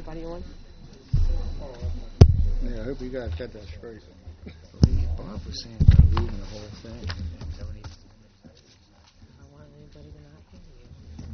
anybody on? Yeah, I hope you guys got that straight. Bob was saying about leaving the whole thing and don't even. I don't want anybody to not hear you.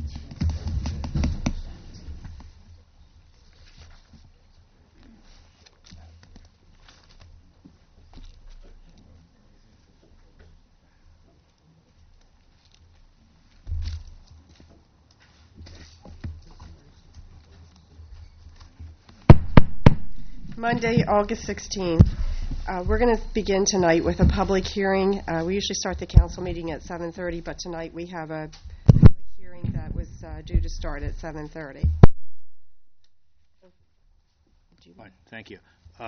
Monday, August 16th. We're going to begin tonight with a public hearing. We usually start the council meeting at 7:30, but tonight we have a public hearing that was due to start at 7:30. Fine, thank you.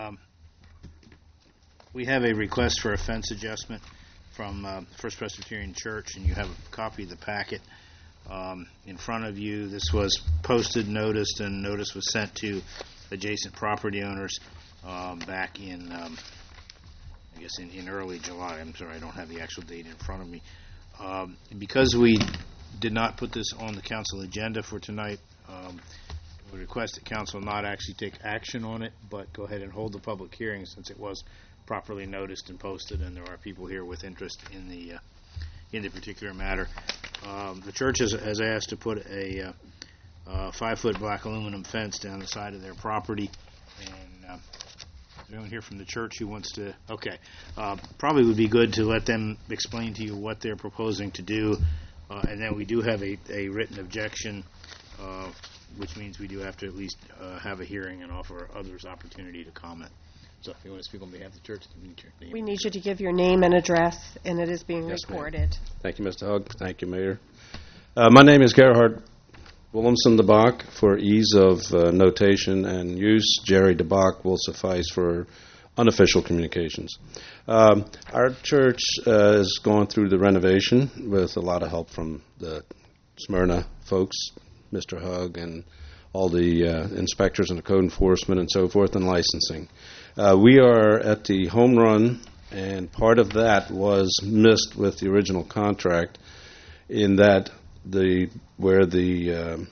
We have a request for a fence adjustment from First Presbyterian Church, and you have a copy of the packet in front of you. This was posted, noticed, and notice was sent to adjacent property owners back in, I guess, in early July. I'm sorry, I don't have the actual date in front of me. Because we did not put this on the council agenda for tonight, we request that council not actually take action on it, but go ahead and hold the public hearing since it was properly noticed and posted, and there are people here with interest in the particular matter. The church has asked to put a 5-foot black aluminum fence down the side of their property, and is anyone here from the church who wants to? Okay, probably would be good to let them explain to you what they're proposing to do, and then we do have a written objection, which means we do have to at least have a hearing and offer others opportunity to comment. So if you want to speak on behalf of the church, We need you to give your name and address, and it is being Yes, ma'am. recorded. Thank you, Mr. Hugg. Thank you, Mayor. My name is Gerhard Willemsen de Bach. For ease of notation and use, Jerry de Bach will suffice for unofficial communications. Our church is going through the renovation with a lot of help from the Smyrna folks, Mr. Hugg, and all the inspectors and the code enforcement and so forth, and licensing. We are at the home run, and part of that was missed with the original contract in that where the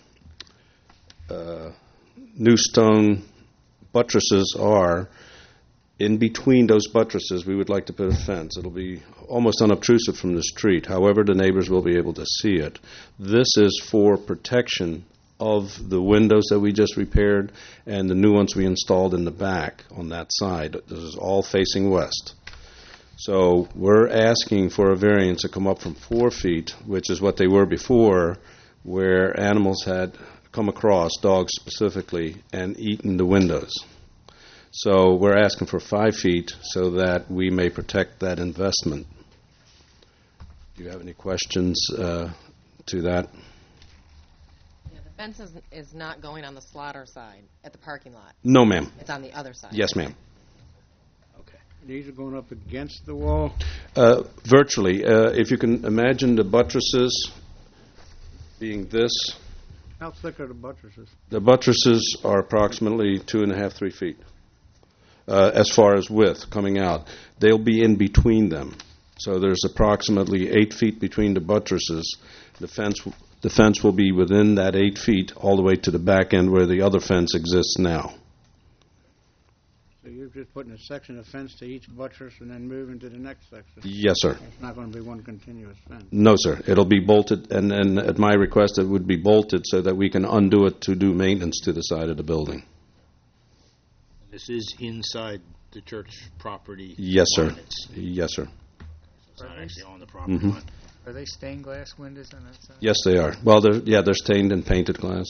new stone buttresses are, in between those buttresses, we would like to put a fence. It'll be almost unobtrusive from the street. However, the neighbors will be able to see it. This is for protection of the windows that we just repaired and the new ones we installed in the back on that side. This is all facing west. So we're asking for a variance to come up from 4 feet, which is what they were before, where animals had come across, dogs specifically, and eaten the windows. So we're asking for 5 feet so that we may protect that investment. Do you have any questions to that? Yeah, the fence is not going on the slaughter side at the parking lot. No, ma'am. It's on the other side. Yes, ma'am. Okay. These are going up against the wall. Virtually. If you can imagine the buttresses being this, How thick are the buttresses? the buttresses are approximately 2.5, 3 feet as far as width coming out. They'll be in between them. So there's approximately 8 feet between the buttresses. The fence will be within that 8 feet all the way to the back end where the other fence exists now. So you're just putting a section of fence to each buttress and then moving to the next section? Yes, sir. It's not going to be one continuous fence? No, sir. It'll be bolted, and at my request, it would be bolted so that we can undo it to do maintenance to the side of the building. This is inside the church property. Yes, sir. limits. Yes, sir. It's not actually on the property Mhm. line. Are they stained glass windows on that side? Yes, they are. Well, they're stained and painted glass.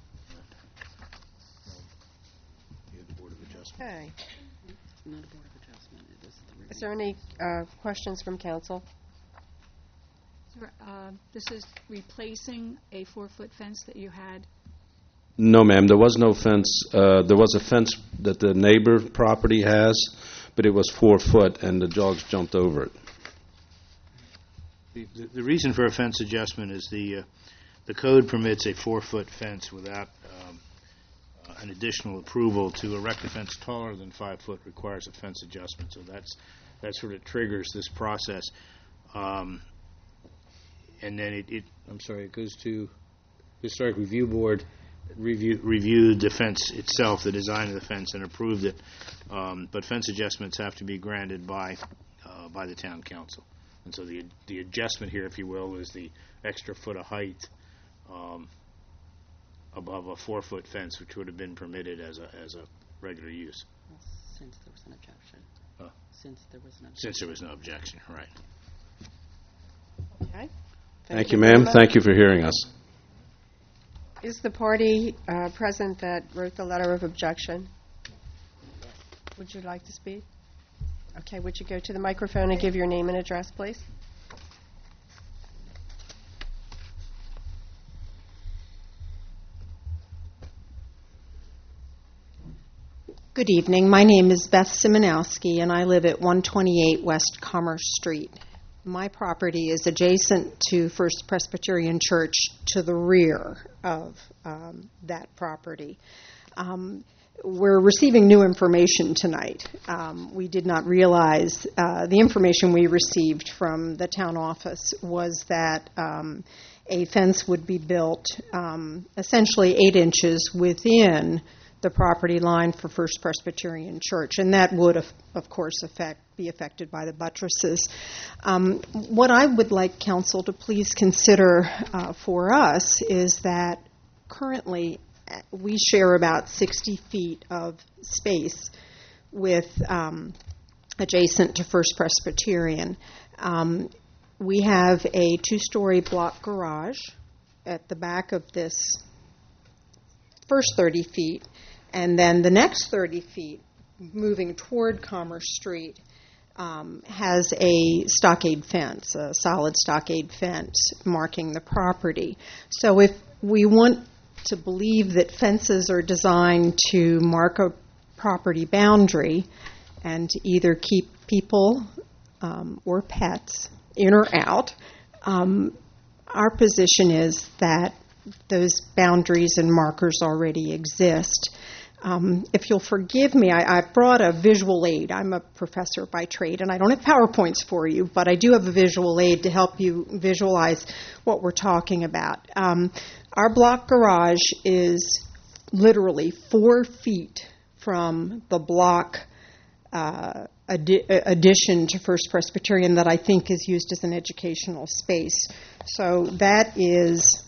You have the Board of Adjustment. Okay. Not a Board of Adjustment, it is the Is there any questions from council? Sir, this is replacing a 4-foot fence that you had. No, ma'am. There was no fence. There was a fence that the neighbor property has, but it was 4 foot, and the dogs jumped over it. The reason for a fence adjustment is the code permits a 4-foot fence without an additional approval. To erect a fence taller than 5 foot requires a fence adjustment. So that sort of triggers this process. And then it goes to Historic Review Board. reviewed the fence itself, the design of the fence, and approved it. But fence adjustments have to be granted by the town council. And so the adjustment here, if you will, is the extra foot of height above a 4-foot fence, which would have been permitted as a regular use. Since there was an objection. Since there was an objection. Since there was no objection, right. Okay. Thank you, ma'am. Thank you for hearing us. Is the party present that wrote the letter of objection? Would you like to speak? Okay, would you go to the microphone and give your name and address, please? Good evening. My name is Beth Simonowski, and I live at 128 West Commerce Street. My property is adjacent to First Presbyterian Church to the rear of that property. We're receiving new information tonight. We did not realize the information we received from the town office was that a fence would be built essentially 8 inches within the property line for First Presbyterian Church, and that would, of course, be affected by the buttresses. What I would like council to please consider for us is that currently we share about 60 feet of space with adjacent to First Presbyterian. We have a 2-story block garage at the back of this first 30 feet, and then the next 30 feet, moving toward Commerce Street, has a stockade fence, a solid stockade fence marking the property. So if we want to believe that fences are designed to mark a property boundary and to either keep people or pets in or out, our position is that those boundaries and markers already exist. If you'll forgive me, I brought a visual aid. I'm a professor by trade, and I don't have PowerPoints for you, but I do have a visual aid to help you visualize what we're talking about. Our block garage is literally 4 feet from the block addition to First Presbyterian that I think is used as an educational space. So that is...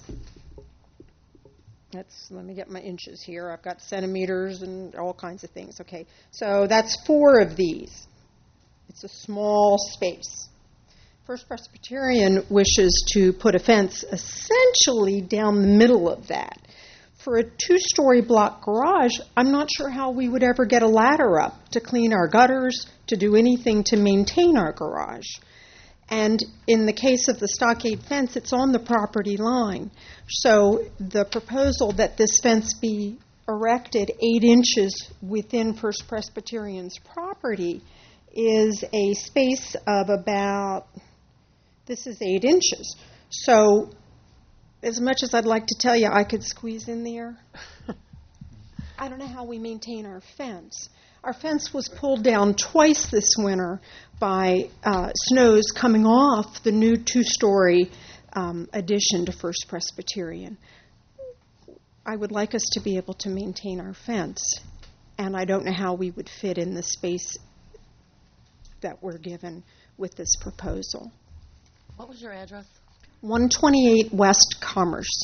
let me get my inches here. I've got centimeters and all kinds of things. Okay, so that's 4 of these. It's a small space. First Presbyterian wishes to put a fence essentially down the middle of that. For a 2-story block garage, I'm not sure how we would ever get a ladder up to clean our gutters, to do anything to maintain our garage. And in the case of the stockade fence, it's on the property line. So the proposal that this fence be erected 8 inches within First Presbyterian's property is a space of about, this is 8 inches. So as much as I'd like to tell you I could squeeze in there, I don't know how we maintain our fence. Our fence was pulled down twice this winter by snows coming off the new 2-story addition to First Presbyterian. I would like us to be able to maintain our fence, and I don't know how we would fit in the space that we're given with this proposal. What was your address? 128 West Commerce.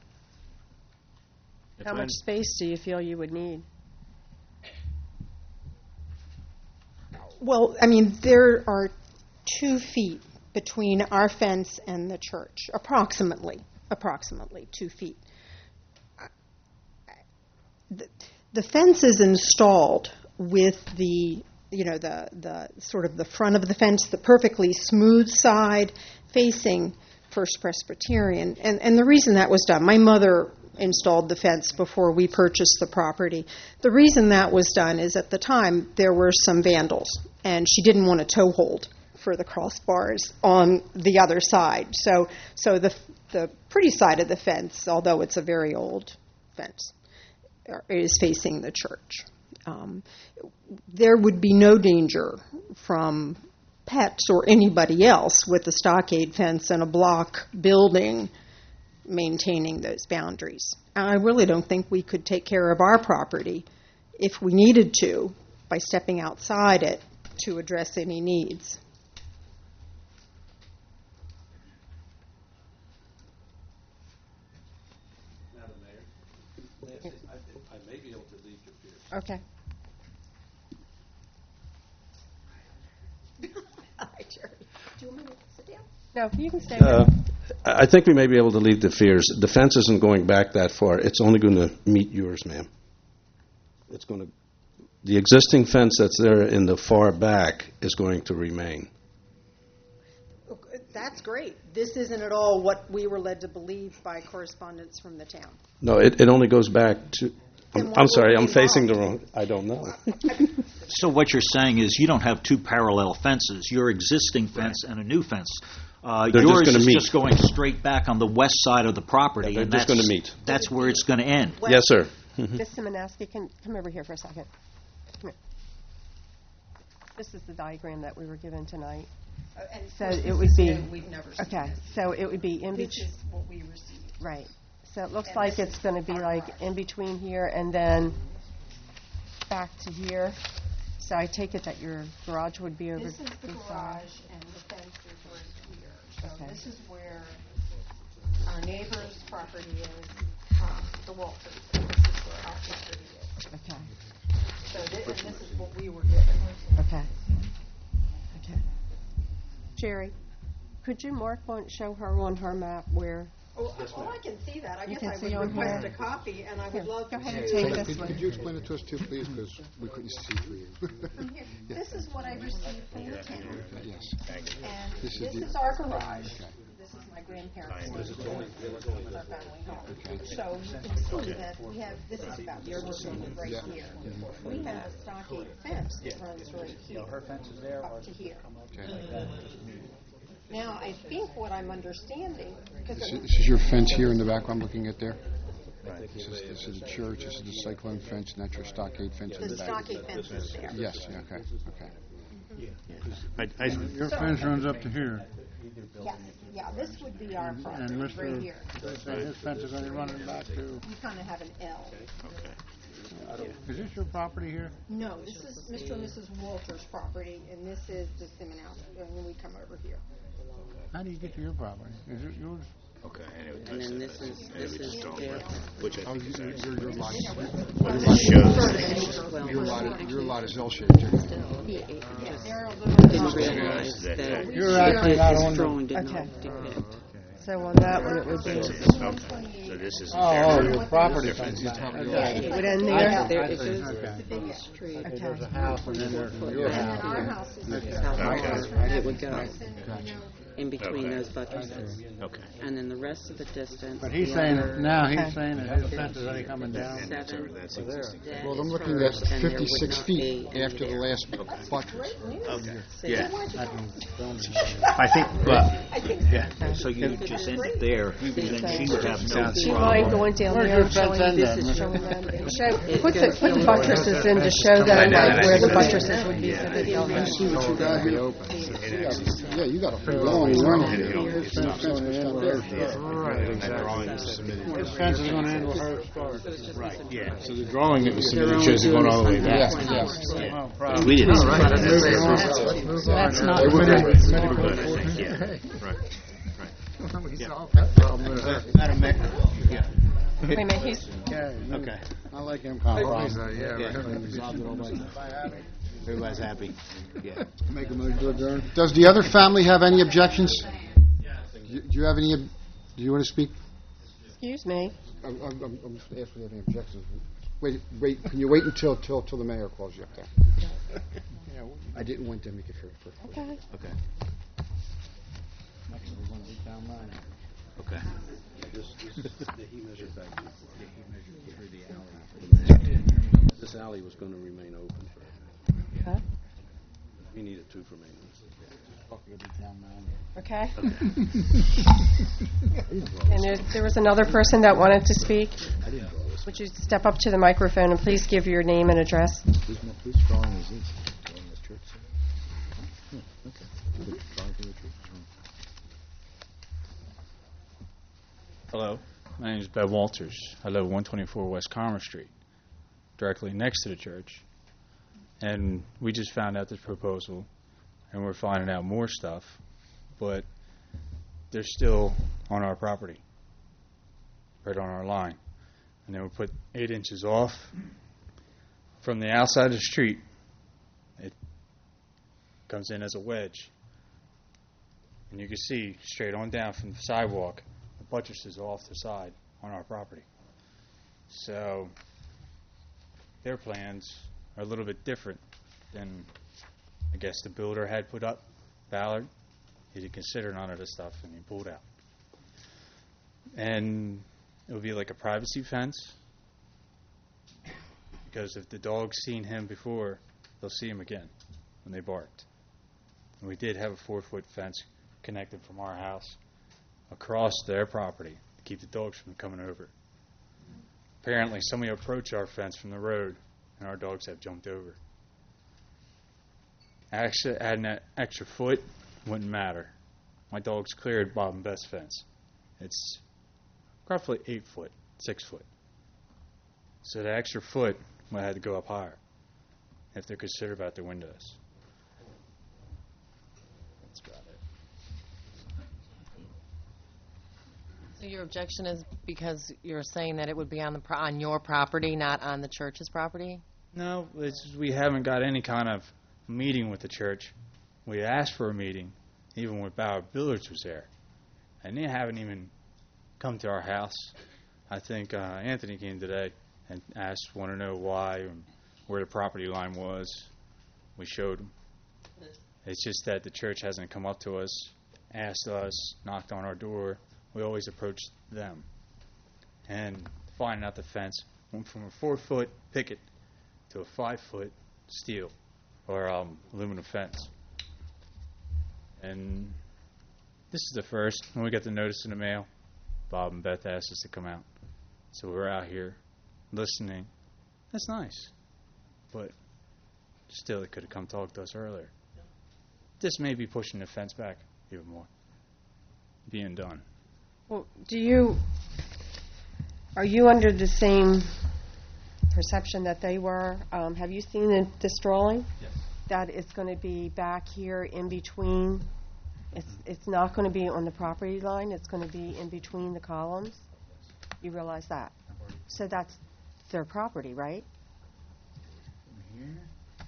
How much space do you feel you would need? Well, I mean, there are 2 feet between our fence and the church, approximately 2 feet. The fence is installed with the sort of the front of the fence, the perfectly smooth side facing First Presbyterian. And the reason that was done, my mother installed the fence before we purchased the property. The reason that was done is at the time there were some vandals, and she didn't want a toe hold for the crossbars on the other side. So the pretty side of the fence, although it's a very old fence, is facing the church. There would be no danger from pets or anybody else with a stockade fence and a block building maintaining those boundaries. And I really don't think we could take care of our property if we needed to by stepping outside it to address any needs. Madam Mayor, Nancy, I may be able to leave your fears. Okay. Hi, Jerry. Do you want me to sit down? No, you can stay there. I think we may be able to leave the fears. The fence isn't going back that far. It's only going to meet yours, ma'am. It's going to. The existing fence that's there in the far back is going to remain. That's great. This isn't at all what we were led to believe by correspondence from the town. No, it only goes back to. Then why I'm sorry, would I'm we facing the involve? wrong. I don't know. So what you're saying is you don't have two parallel fences. Your existing fence and a new fence. They're just Yours gonna is meet. just going straight back on the west side of the property. Yeah, they're and just that's- gonna meet. That's where it's going to end. Yes, sir. Ms. Simonowski, come over here for a second. Come here. This is the diagram that we were given tonight. So it would be, We've never seen okay, this. so it would be in This between, is what we received. right. So it looks And like this it's is going to be our like garage. in between here and then back to here. So I take it that your garage would be over This is the this side. garage, and the fence is right here. So Okay. this is where our neighbor's property is, the Walters. And this is where our property is. Okay, So and this is what we were given. okay. Okay. Jerry, could you show her on her map where? Oh, I can see that. I You guess can I see would on request here. a copy, and I Here, would love go ahead and to. take this Could one. you explain it to us too, please, because we couldn't see through you. From here. This is what I received from the town, Yes. and This this is is the- our garage. Okay. This is my grandparents' home. This is our family home. So you can see that we have, this is about your room right Yeah. here. We have a stockade fence that runs right here. Her fence is there. Up to here. Okay. Now, I think what I'm understanding, because This is your fence here in the back I'm looking at there? This is the church, this is the cyclone fence, and that's your stockade fence in the the back? stockade fence is there. Yes, yeah, okay, okay. Your fence runs up to here, Yes, yeah, this would be our and property, right Mr. here. His fence is only running back to, We kind of have an L. is this your property here? No, this is Mr. and Mrs. Walter's property, and this is the Simonowski, and then we come over here. How do you get to your property? Is it yours? Okay, And then this is their, which I Oh, think is actually your lot, well, your lot is L-shaped, too. didn't realize that You're actually not this on the, drawing did Okay. not depict. So on that one, it would be, so this is your property fence. it would end there? There it goes Okay. straight. Okay. There's a house and then there's your And then house. our house is That's how far it would go in between Okay. those buttresses. Okay. And then the rest of the distance. But he's the saying, other now he's Okay. saying that his fence is only coming down. 7, That's existing. that Well, I'm is looking at hers, and there would 56 not feet be any after the there. last buttress. Okay. So Yeah. I think, yeah, so you just end it there, then she would have no Do you mind problem. going down Where's there your and showing fence end this at, is Mr.? showing them? Put the buttresses in to show them like where the buttresses would be so that they'll know. See what you got here? Yeah, you got a pretty long run here. His fence is going to end where hers starts. Right, exactly. His fence is going to end where hers starts. Right, yeah. So the drawing that was They're submitted only shows it doing going all the way this back. on Yes, the yes. Oh, problem. We didn't. That's not They would permitted. be- We're good, I think, yeah. Right. That'll make, yeah. Wait a minute, he's, Okay. I like him compromise. Everybody's happy. Yeah. Make a motion to adjourn. Does the other family have any objections? Do you have any, do you want to speak? excuse me. I'm just asking if you have any objections. Wait, can you wait until the mayor calls you up there? I didn't want them to get hurt first. Okay. Okay. Okay. This alley was going to remain open. Huh? We needed two for maintenance. Okay. And there was another person that wanted to speak. Would you step up to the microphone and please give your name and address? Whose drawing is this? Drawing this church? Okay. Drawing from the church? Hello, my name is Ben Walters. I live at 124 West Commerce Street, directly next to the church. And we just found out this proposal, and we're finding out more stuff, but they're still on our property, right on our line. And then we put 8 inches off from the outside of the street. It comes in as a wedge. And you can see straight on down from the sidewalk, the buttresses off the side on our property. So their plans are a little bit different than, I guess, the builder had put up. Ballard, he didn't consider none of this stuff, and he pulled out. And it would be like a privacy fence, because if the dog's seen him before, they'll see him again when they barked. And we did have a 4-foot fence connected from our house across their property to keep the dogs from coming over. Apparently, somebody approached our fence from the road, and our dogs have jumped over. Actually, adding that extra foot wouldn't matter. My dogs cleared Bob and Beth's fence. It's roughly 8 foot, 6 foot. So the extra foot would have to go up higher if they're considerate about their windows. That's about it. So your objection is because you're saying that it would be on your property, not on the church's property? No, we haven't got any kind of meeting with the church. We asked for a meeting, even when Ballard Billiards was there, and they haven't even come to our house. I think Anthony came today and wanted to know why and where the property line was. We showed him. It's just that the church hasn't come up to us, asked us, knocked on our door. We always approach them. And finding out the fence went from a 4-foot picket to a 5-foot steel or aluminum fence. And this is the first. When we got the notice in the mail, Bob and Beth asked us to come out. So we're out here listening. That's nice. But still, they could have come talk to us earlier. This may be pushing the fence back even more. Being done. Well, are you under the same perception that they were? Have you seen this drawing? Yes. That it's going to be back here in between. It's not going to be on the property line. It's going to be in between the columns. You realize that? So that's their property, right? From here.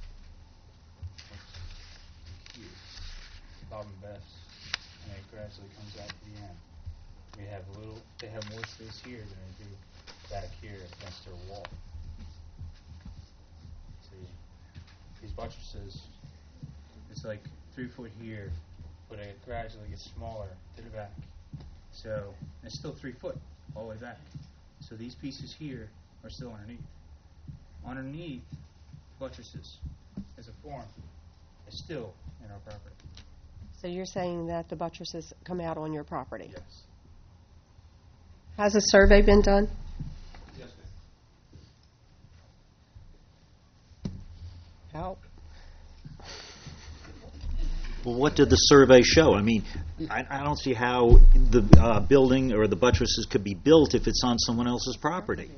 Bob and Beth's, and it gradually comes out to the end. They have more space here than they do back here against their wall. See, these buttresses, it's like 3 foot here, but it gradually gets smaller to the back. So it's still 3 foot all the way back. So these pieces here are still underneath. Underneath buttresses as a form is still in our property. So you're saying that the buttresses come out on your property? Yes. Has a survey been done? Yes, ma'am. Help. Well, what did the survey show? I mean, I don't see how the building or the buttresses could be built if it's on someone else's property.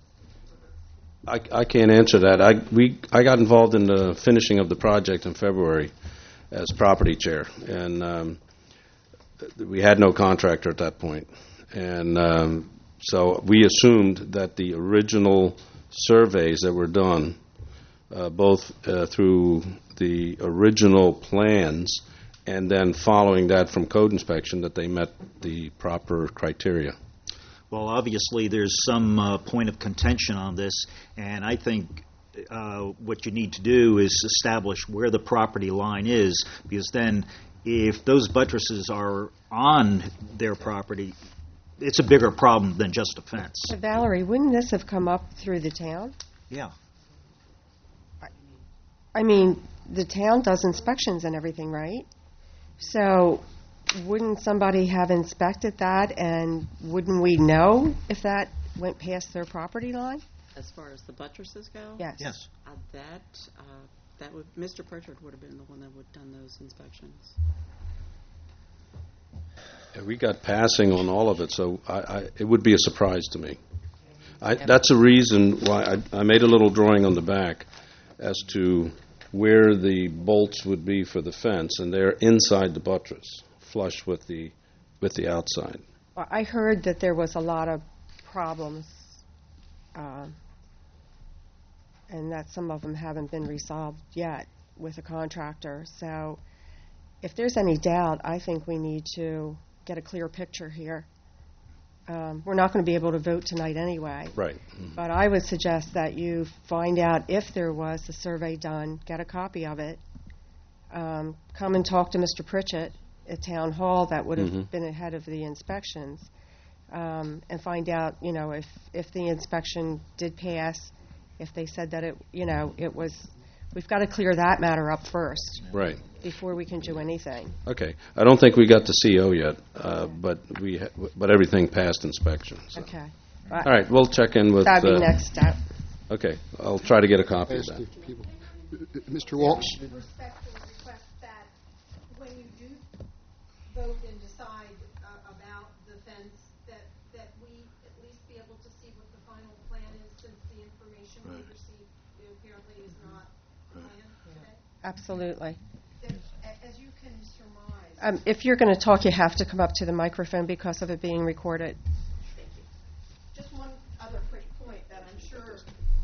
I can't answer that. I got involved in the finishing of the project in February as property chair, and we had no contractor at that point. And so we assumed that the original surveys that were done, both through the original plans and then following that from code inspection, that they met the proper criteria. Well, obviously, there's some point of contention on this, and I think what you need to do is establish where the property line is, because then if those buttresses are on their property, it's a bigger problem than just a fence. But Valerie, wouldn't this have come up through the town? Yeah. I mean, the town does inspections and everything, right? So wouldn't somebody have inspected that, and wouldn't we know if that went past their property line? As far as the buttresses go? Yes. Yes. That would, Mr. Pritchard would have been the one that would have done those inspections. We got passing on all of it, so it would be a surprise to me. That's a reason why I made a little drawing on the back as to where the bolts would be for the fence, and they're inside the buttress, flush with the outside. Well, I heard that there was a lot of problems, and that some of them haven't been resolved yet with a contractor. So if there's any doubt, I think we need to get a clear picture here. We're not going to be able to vote tonight anyway. Right. Mm-hmm. But I would suggest that you find out if there was a survey done, get a copy of it, come and talk to Mr. Pritchett at Town Hall, that would have been ahead of the inspections, and find out, if the inspection did pass, if they said that it was. We've got to clear that matter up first. Right. Before we can do anything. Okay. I don't think we got the CO yet, but everything passed inspection. So. Okay. All right. We'll check in with. That'd be next step. Okay. I'll try to get a copy of Ask that. the people. Mr. Walsh? Respectfully request that when you do vote and decide about the fence, that we at least be able to see what the final plan is, since the information we received apparently is not planned today. Absolutely. As you can surmise. If you're going to talk, you have to come up to the microphone because of it being recorded. Thank you. Just one other quick point that I'm sure.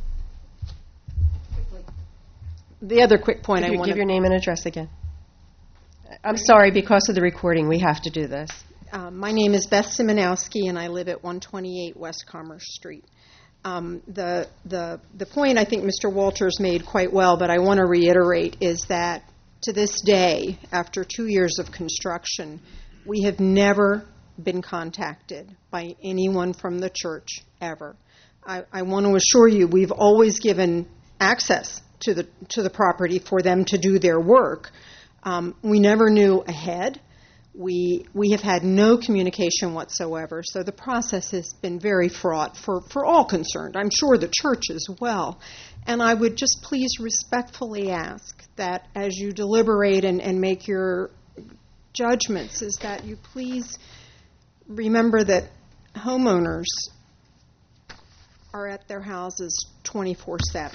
Quickly. The other quick point I want to give your name and address again. I'm sorry, because of the recording, we have to do this. My name is Beth Simonowski, and I live at 128 West Commerce Street. The point I think Mr. Walters made quite well, but I want to reiterate, is that to this day, after 2 years of construction, we have never been contacted by anyone from the church, ever. I want to assure you, we've always given access to the property for them to do their work. We never knew ahead. We have had no communication whatsoever, so the process has been very fraught for all concerned. I'm sure the church as well. And I would just please respectfully ask that as you deliberate and make your judgments, is that you please remember that homeowners are at their houses 24/7.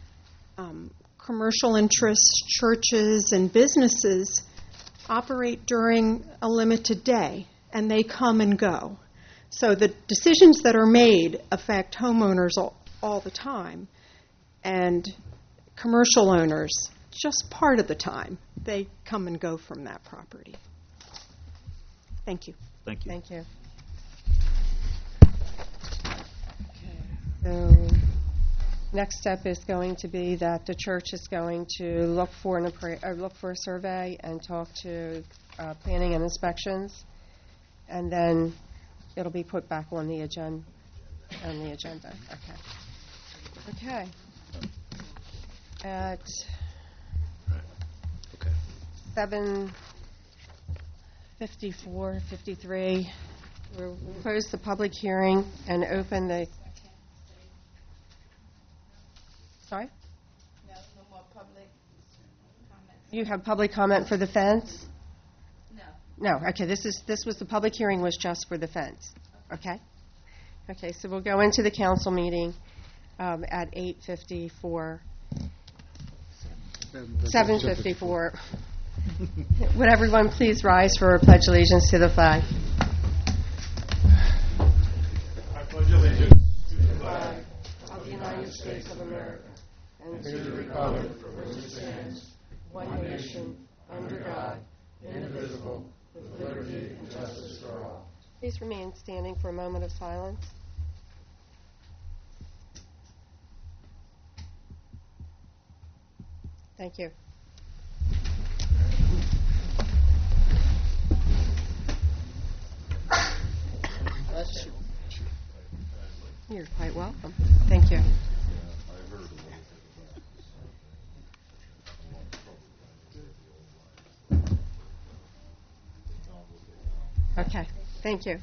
Commercial interests, churches, and businesses operate during a limited day, and they come and go. So the decisions that are made affect homeowners all the time, and commercial owners just part of the time. They come and go from that property. Thank you. Thank you. Thank you. So next step is going to be that the church is going to look for a survey and talk to planning and inspections, and then it'll be put back on the agenda. Okay. At 7:54, 53, we'll close the public hearing and open the. Sorry? No more public comments. You have public comment for the fence? No. No. Okay. This was the public hearing was just for the fence. Okay. Okay. So we'll go into the council meeting at 8:54. 7:54. Would everyone please rise for a pledge allegiance to the flag? I pledge allegiance to the flag of the United States of America and to the republic for which it stands, one nation, under God, indivisible, with liberty and justice for all. Please remain standing for a moment of silence. Thank you. You're quite welcome. Thank you. Okay. Thank you.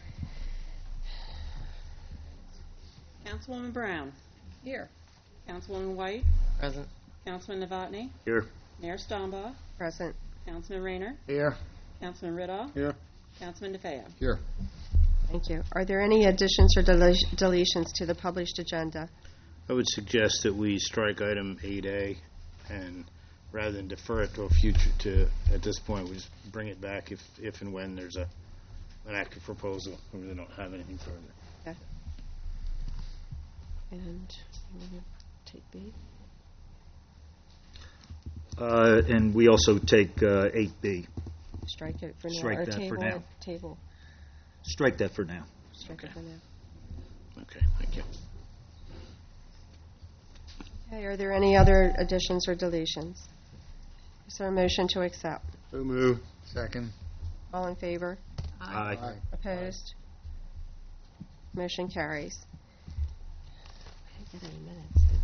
Councilwoman Brown. Here. Councilwoman White. Present. Councilman Novotny. Here. Mayor Stombaugh. Present. Councilman Rayner. Here. Councilman Riddall. Here. Councilman DeFeo. Here. Thank you. Are there any additions or deletions to the published agenda? I would suggest that we strike item 8A, and rather than defer it to a future, at this point, we just bring it back if and when there's an active proposal, or we don't have anything further. Okay. And you want to take B? And we also take 8B. Strike it for now. Strike or that table for now. It, table. Strike that for now. Strike it for now. Okay, thank you. Okay, are there any other additions or deletions? Is there a motion to accept? So move. Second. All in favor? Aye. Opposed? Motion carries. I didn't get any minutes, did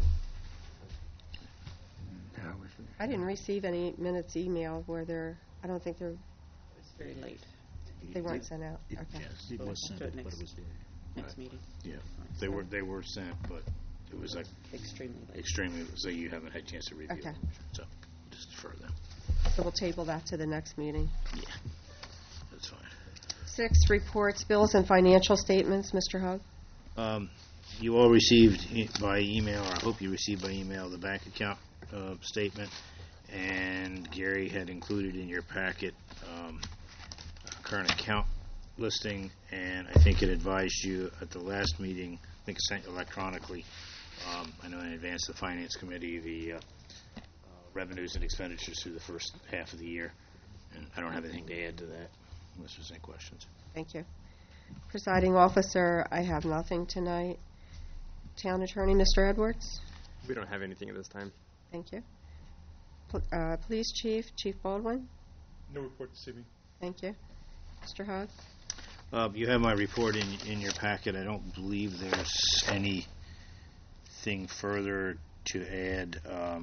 we? I didn't receive any minutes email. Were there? I don't think there. It was very late. They weren't sent out. Okay. Yes, it was sent, Do it but next- it was there. Next meeting. Yeah, they were sent, but it was like Extremely late. so you haven't had a chance to review Okay. them. So just defer them. So we'll table that to the next meeting. Yeah, that's fine. 6, reports, bills, and financial statements. Mr. Hogg? You all received by email, or I hope you received by email, the bank account statement, and Gary had included in your packet a current account listing, and I think it advised you at the last meeting, I think it sent electronically, I know in advance the Finance Committee, the revenues and expenditures through the first half of the year, and I don't have anything to add to that, unless there's any questions. Thank you. Presiding officer, I have nothing tonight. Town attorney, Mr. Edwards? We don't have anything at this time. Thank you. Police chief, Chief Baldwin? No report this evening. Thank you. Mr. Hogg? You have my report in your packet. I don't believe there's anything further to add.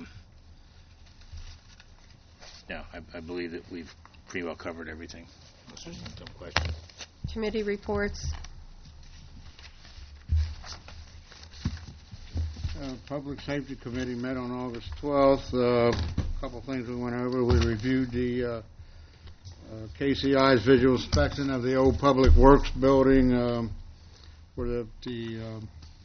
No, I believe that we've pretty well covered everything. Unless there's some question. Committee reports. Public Safety Committee met on August 12th. A couple things we went over. We reviewed the KCI's visual inspection of the old Public Works building, where the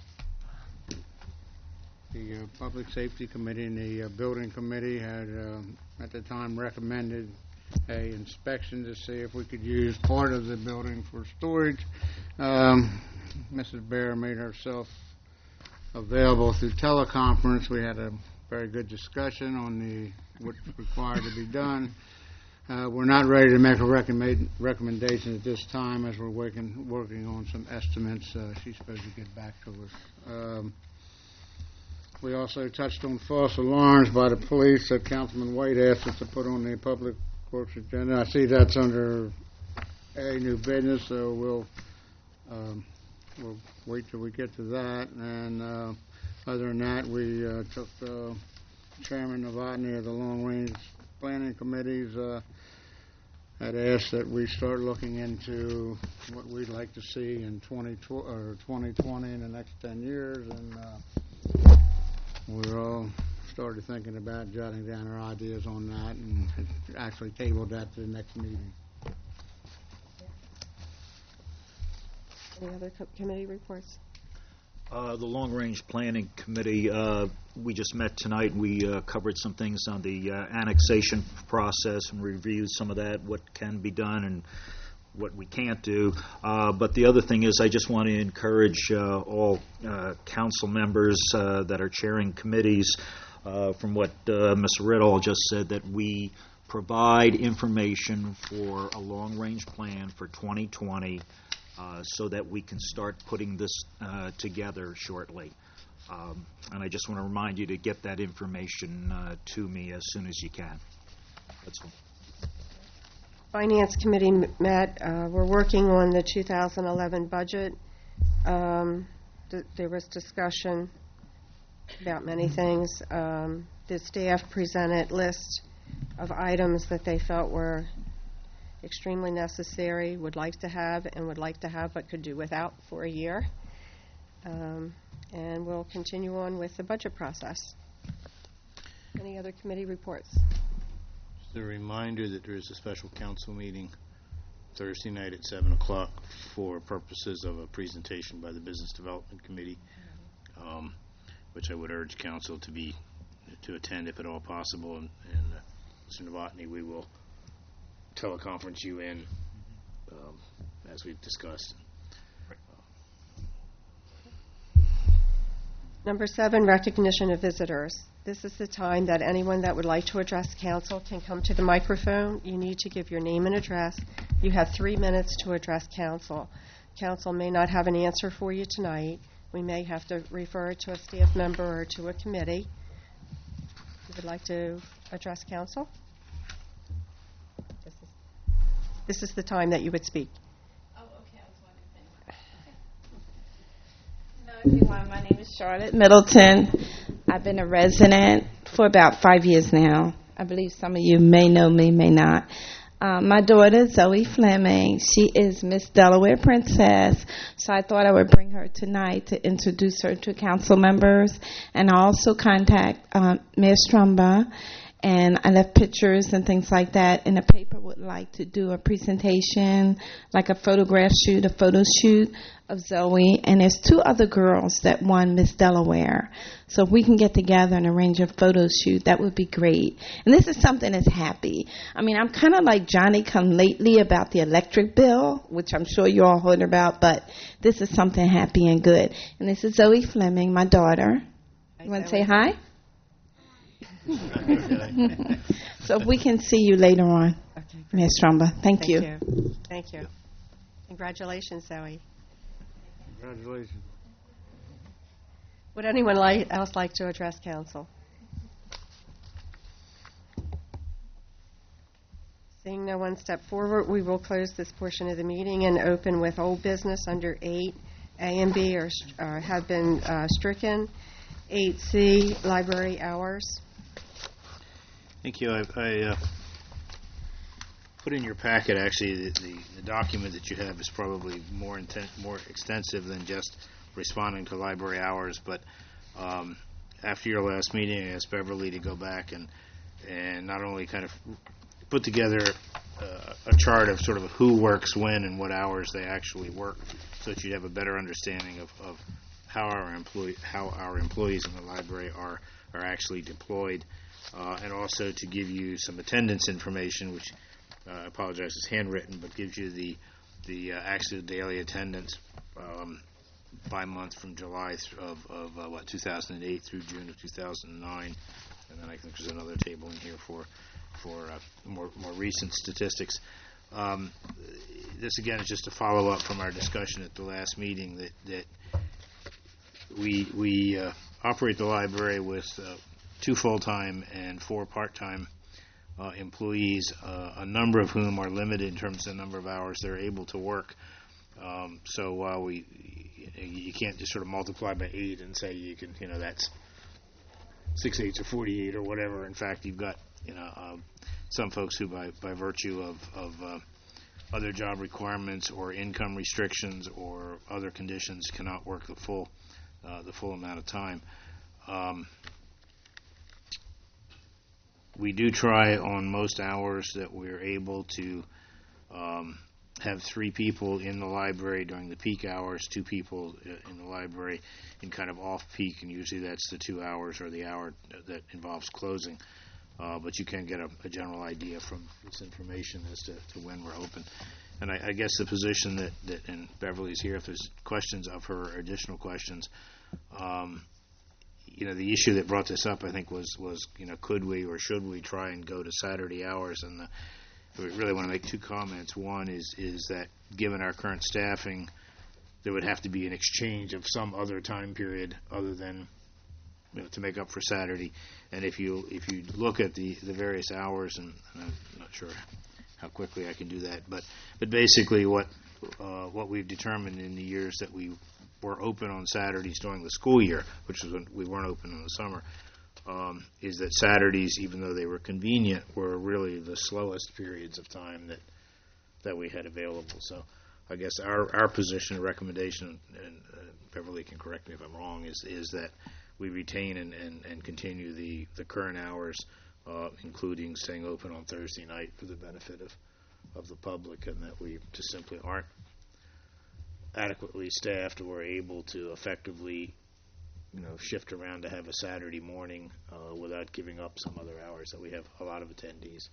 Public Safety Committee and the Building Committee had at the time recommended a inspection to see if we could use part of the building for storage. Mrs. Bear made herself available through teleconference. We had a very good discussion on what's required to be done. We're not ready to make a recommendation at this time, as we're working on some estimates. She's supposed to get back to us. We also touched on false alarms by the police that Councilman White asked us to put on the Public Works agenda. I see that's under a new business, so we'll wait till we get to that. And other than that, we took Chairman Novotny of the Long Range Planning Committees had asked that we start looking into what we'd like to see in 2020 in the next 10 years, and we're all started thinking about jotting down our ideas on that, and actually tabled that to the next meeting. Any other committee reports? The Long Range Planning Committee, we just met tonight. We covered some things on the annexation process and reviewed some of that, what can be done and what we can't do. But the other thing is, I just want to encourage all council members that are chairing committees, from what Mr. Riddle just said, that we provide information for a long-range plan for 2020 so that we can start putting this together shortly. And I just want to remind you to get that information to me as soon as you can. That's all. Finance Committee met. We're working on the 2011 budget. There was discussion about many things. The staff presented list of items that they felt were extremely necessary, would like to have, but could do without for a year. And we'll continue on with the budget process. Any other committee reports? Just a reminder that there is a special council meeting Thursday night at 7 o'clock for purposes of a presentation by the Business Development Committee, which I would urge council to attend if at all possible. And Mr. Novotny, we will teleconference you in as we've discussed. Number 7, recognition of visitors. This is the time that anyone that would like to address council can come to the microphone. You need to give your name and address. You have 3 minutes to address council. Council may not have an answer for you tonight. We may have to refer it to a staff member or to a committee. You would like to address council? This is the time that you would speak. Oh, okay. I was wondering. Hello, everyone. My name is Charlotte Middleton. I've been a resident for about 5 years now. I believe some of you may know me, may not. My daughter, Zoe Fleming, she is Miss Delaware Princess, so I thought I would bring her tonight to introduce her to council members, and I also contact Mayor Strumba, and I left pictures and things like that, and the paper would like to do a presentation, like a photograph shoot, a photo shoot of Zoe, and there's 2 other girls that won Miss Delaware. So if we can get together and arrange a photo shoot, that would be great. And this is something that's happy. I mean, I'm kind of like Johnny come lately about the electric bill, which I'm sure you all heard about, but this is something happy and good. And this is Zoe Fleming, my daughter. You want to say hi? So if we can see you later on, okay, Ms. Strumba. Thank you. Thank you. Congratulations, Zoe. Congratulations. Would anyone else like to address council? Seeing no one step forward, we will close this portion of the meeting and open with old business under 8. A and B have been stricken. 8C, library hours. Thank you. I put in your packet, actually, the document that you have is probably more extensive than just responding to library hours. But after your last meeting, I asked Beverly to go back and not only kind of put together a chart of sort of who works when and what hours they actually work, so that you'd have a better understanding of how our employees in the library are actually deployed. And also to give you some attendance information, which I apologize is handwritten, but gives you the actual daily attendance by month from July of 2008 through June of 2009, and then I think there's another table in here for more recent statistics. This again is just a follow up from our discussion at the last meeting that we operate the library with 2 full-time and 4 part-time employees, a number of whom are limited in terms of the number of hours they're able to work. So while you can't just sort of multiply by 8 and say you can, that's 6 8s or 48 or whatever. In fact, you've got some folks who, by virtue of other job requirements or income restrictions or other conditions, cannot work the full amount of time. We do try on most hours that we're able to have 3 people in the library during the peak hours, 2 people in the library in kind of off-peak, and usually that's the 2 hours or the hour that involves closing. But you can get a general idea from this information as to when we're open. And I guess the position that and Beverly's here, if there's questions of her or additional questions, the issue that brought this up, I think, was could we or should we try and go to Saturday hours? And we really want to make 2 comments. One is that given our current staffing, there would have to be an exchange of some other time period other than to make up for Saturday. And if you look at the various hours, and I'm not sure how quickly I can do that, but basically what we've determined in the years that we were open on Saturdays during the school year, which was when we weren't open in the summer, is that Saturdays, even though they were convenient, were really the slowest periods of time that we had available. So I guess our position and recommendation, and Beverly can correct me if I'm wrong, is that we retain and continue the current hours, including staying open on Thursday night for the benefit of the public, and that we just simply aren't adequately staffed or able to effectively, shift around to have a Saturday morning without giving up some other hours that we have a lot of attendees.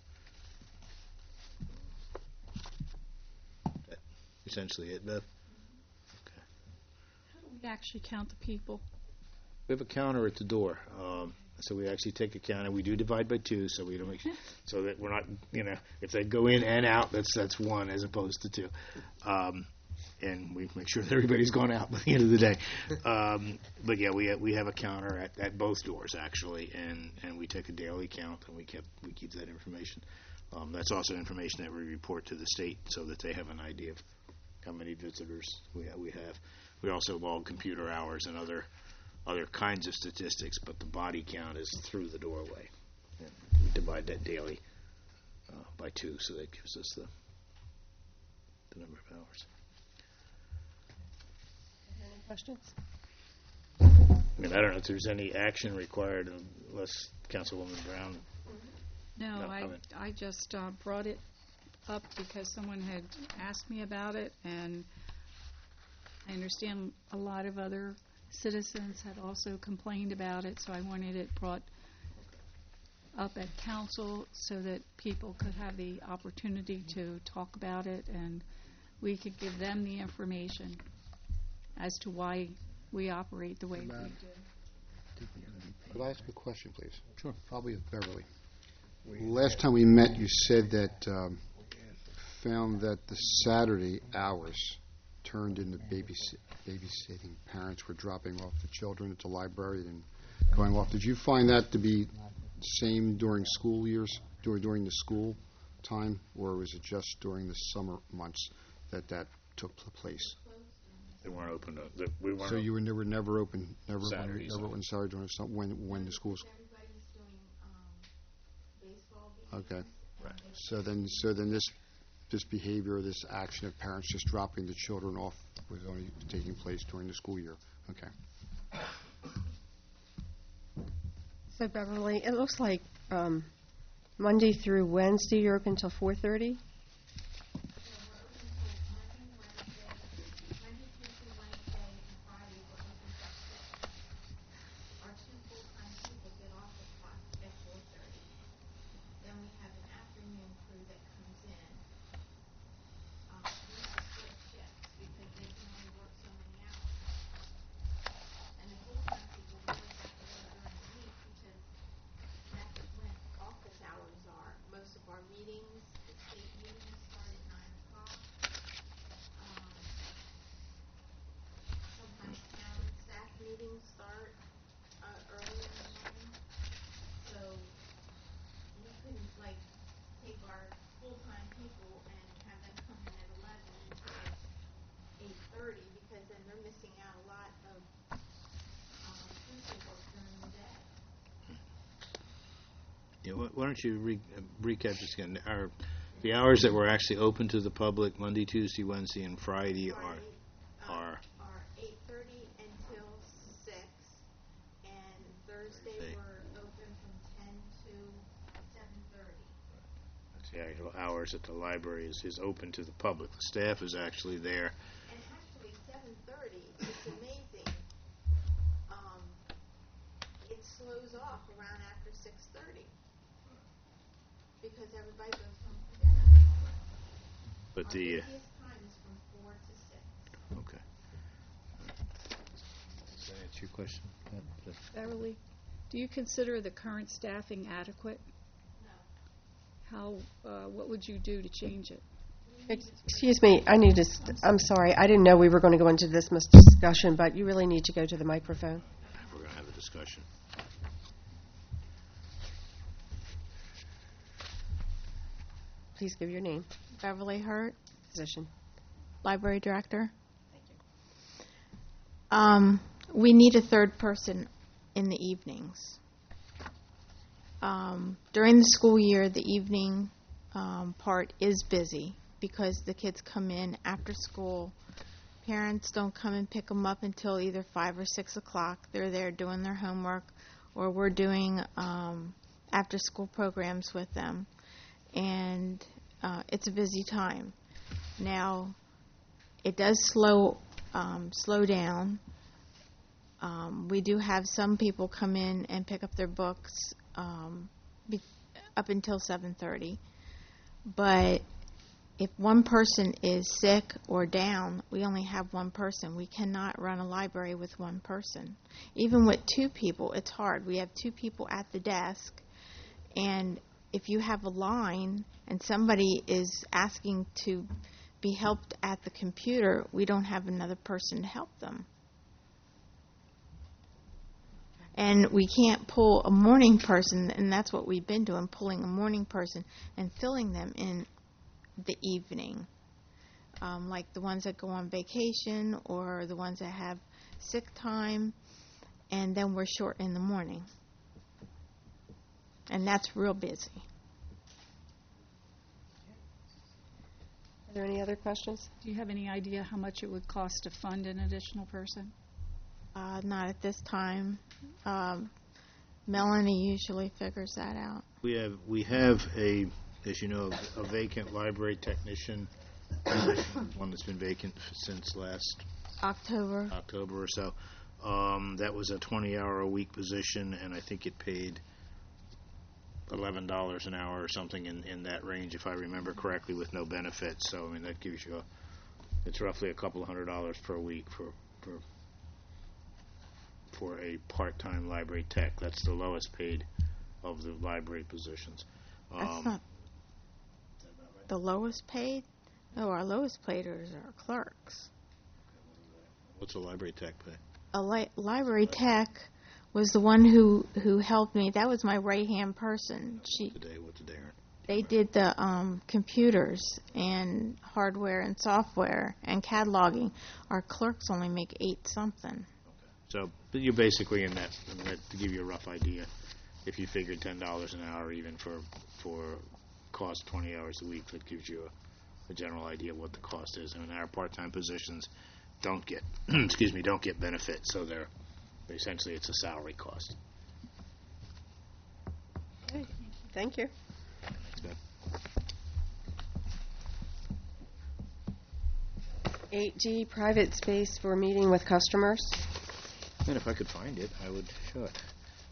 That's essentially it, Beth. How do we actually count the people? We have a counter at the door, so we actually take a count, and we do divide by 2, so we don't make so that we're not, if they go in and out, that's 1 as opposed to 2, and we make sure that everybody's gone out by the end of the day. But yeah, we have a counter at both doors actually, and we take a daily count, and we keep that information. That's also information that we report to the state so that they have an idea of how many visitors we have. We also log computer hours and other kinds of statistics, but the body count is through the doorway. And we divide that daily by 2, so that gives us the number of hours. Any questions? I don't know if there's any action required unless Councilwoman Brown. No, I just brought it up because someone had asked me about it, and I understand a lot of other citizens had also complained about it, so I wanted it brought up at council so that people could have the opportunity to talk about it, and we could give them the information as to why we operate the way we do. Could I ask a question, please? Sure. Probably of Beverly. Last time we met, you said that found that the Saturday hours turned into babysitting. Parents were dropping off the children at the library and going off. Did you find that to be same during school years, during the school time, or was it just during the summer months that took place? They weren't open. We weren't. So you were never open, never Saturdays. open Saturday when the schools. Okay. Right. So then this behavior, this action of parents just dropping the children off was only taking place during the school year. Okay. So Beverly, it looks like Monday through Wednesday you're open until 4:30? Yeah, why don't you recap this again? The hours that were actually open to the public Monday, Tuesday, Wednesday, and Friday are 8:30 until 6, and Thursday we're open from 10 to 7:30. That's the actual hours that the library is open to the public. The staff is actually there. And actually, 7:30, it's amazing. It slows off around after 6:30 because everybody goes home for dinner. But Our the busiest time is from 4 to 6. okay. Does that answer your question? Beverly, do you consider the current staffing adequate? No. What would you do to change it? Excuse me, I'm sorry, I didn't know we were going to go into this discussion, but you really need to go to the microphone. We're going to have a discussion. Please give your name. Beverly Hurt, Position. Library Director. We need a third person in the evenings. During the school year, the evening part is busy because the kids come in after school. Parents don't come and pick them up until either 5 or 6 o'clock. They're there doing their homework, or we're doing after-school programs with them. And it's a busy time. Now, it does slow down. We do have some people come in and pick up their books up until 7:30. But if one person is sick or down, we only have one person. We cannot run a library with one person. Even with two people, it's hard. We have two people at the desk, and if you have a line and somebody is asking to be helped at the computer, we don't have another person to help them. And we can't pull a morning person, and that's what we've been doing, pulling a morning person and filling them in the evening, like the ones that go on vacation or the ones that have sick time, and then we're short in the morning. And that's real busy. Are there any other questions? Do you have any idea how much it would cost to fund an additional person? Not at this time. Melanie usually figures that out. We have a, as you know, a vacant library technician position, one that's been vacant since last October or so. That was a 20-hour-a-week position, and I think it paid $11 an hour or something in that range, if I remember correctly, with no benefits. So, I mean, that gives you it's roughly a couple $100 per week for a part-time library tech. That's the lowest paid of the library positions. That's not the lowest paid? No, our lowest paid are our clerks. What's a library tech pay? A library tech was the one who helped me. That was my right-hand person. What did they earn? They did the computers and hardware and software and cataloging. Our clerks only make $8-something. So you're basically in that, to give you a rough idea, if you figured $10 an hour even for cost 20 hours a week, that gives you a general idea of what the cost is. I mean, our part-time positions don't get don't get benefits, so they're essentially it's a salary cost. Okay. Thank you. Good. 8D, private space for meeting with customers. And if I could find it, I would show it.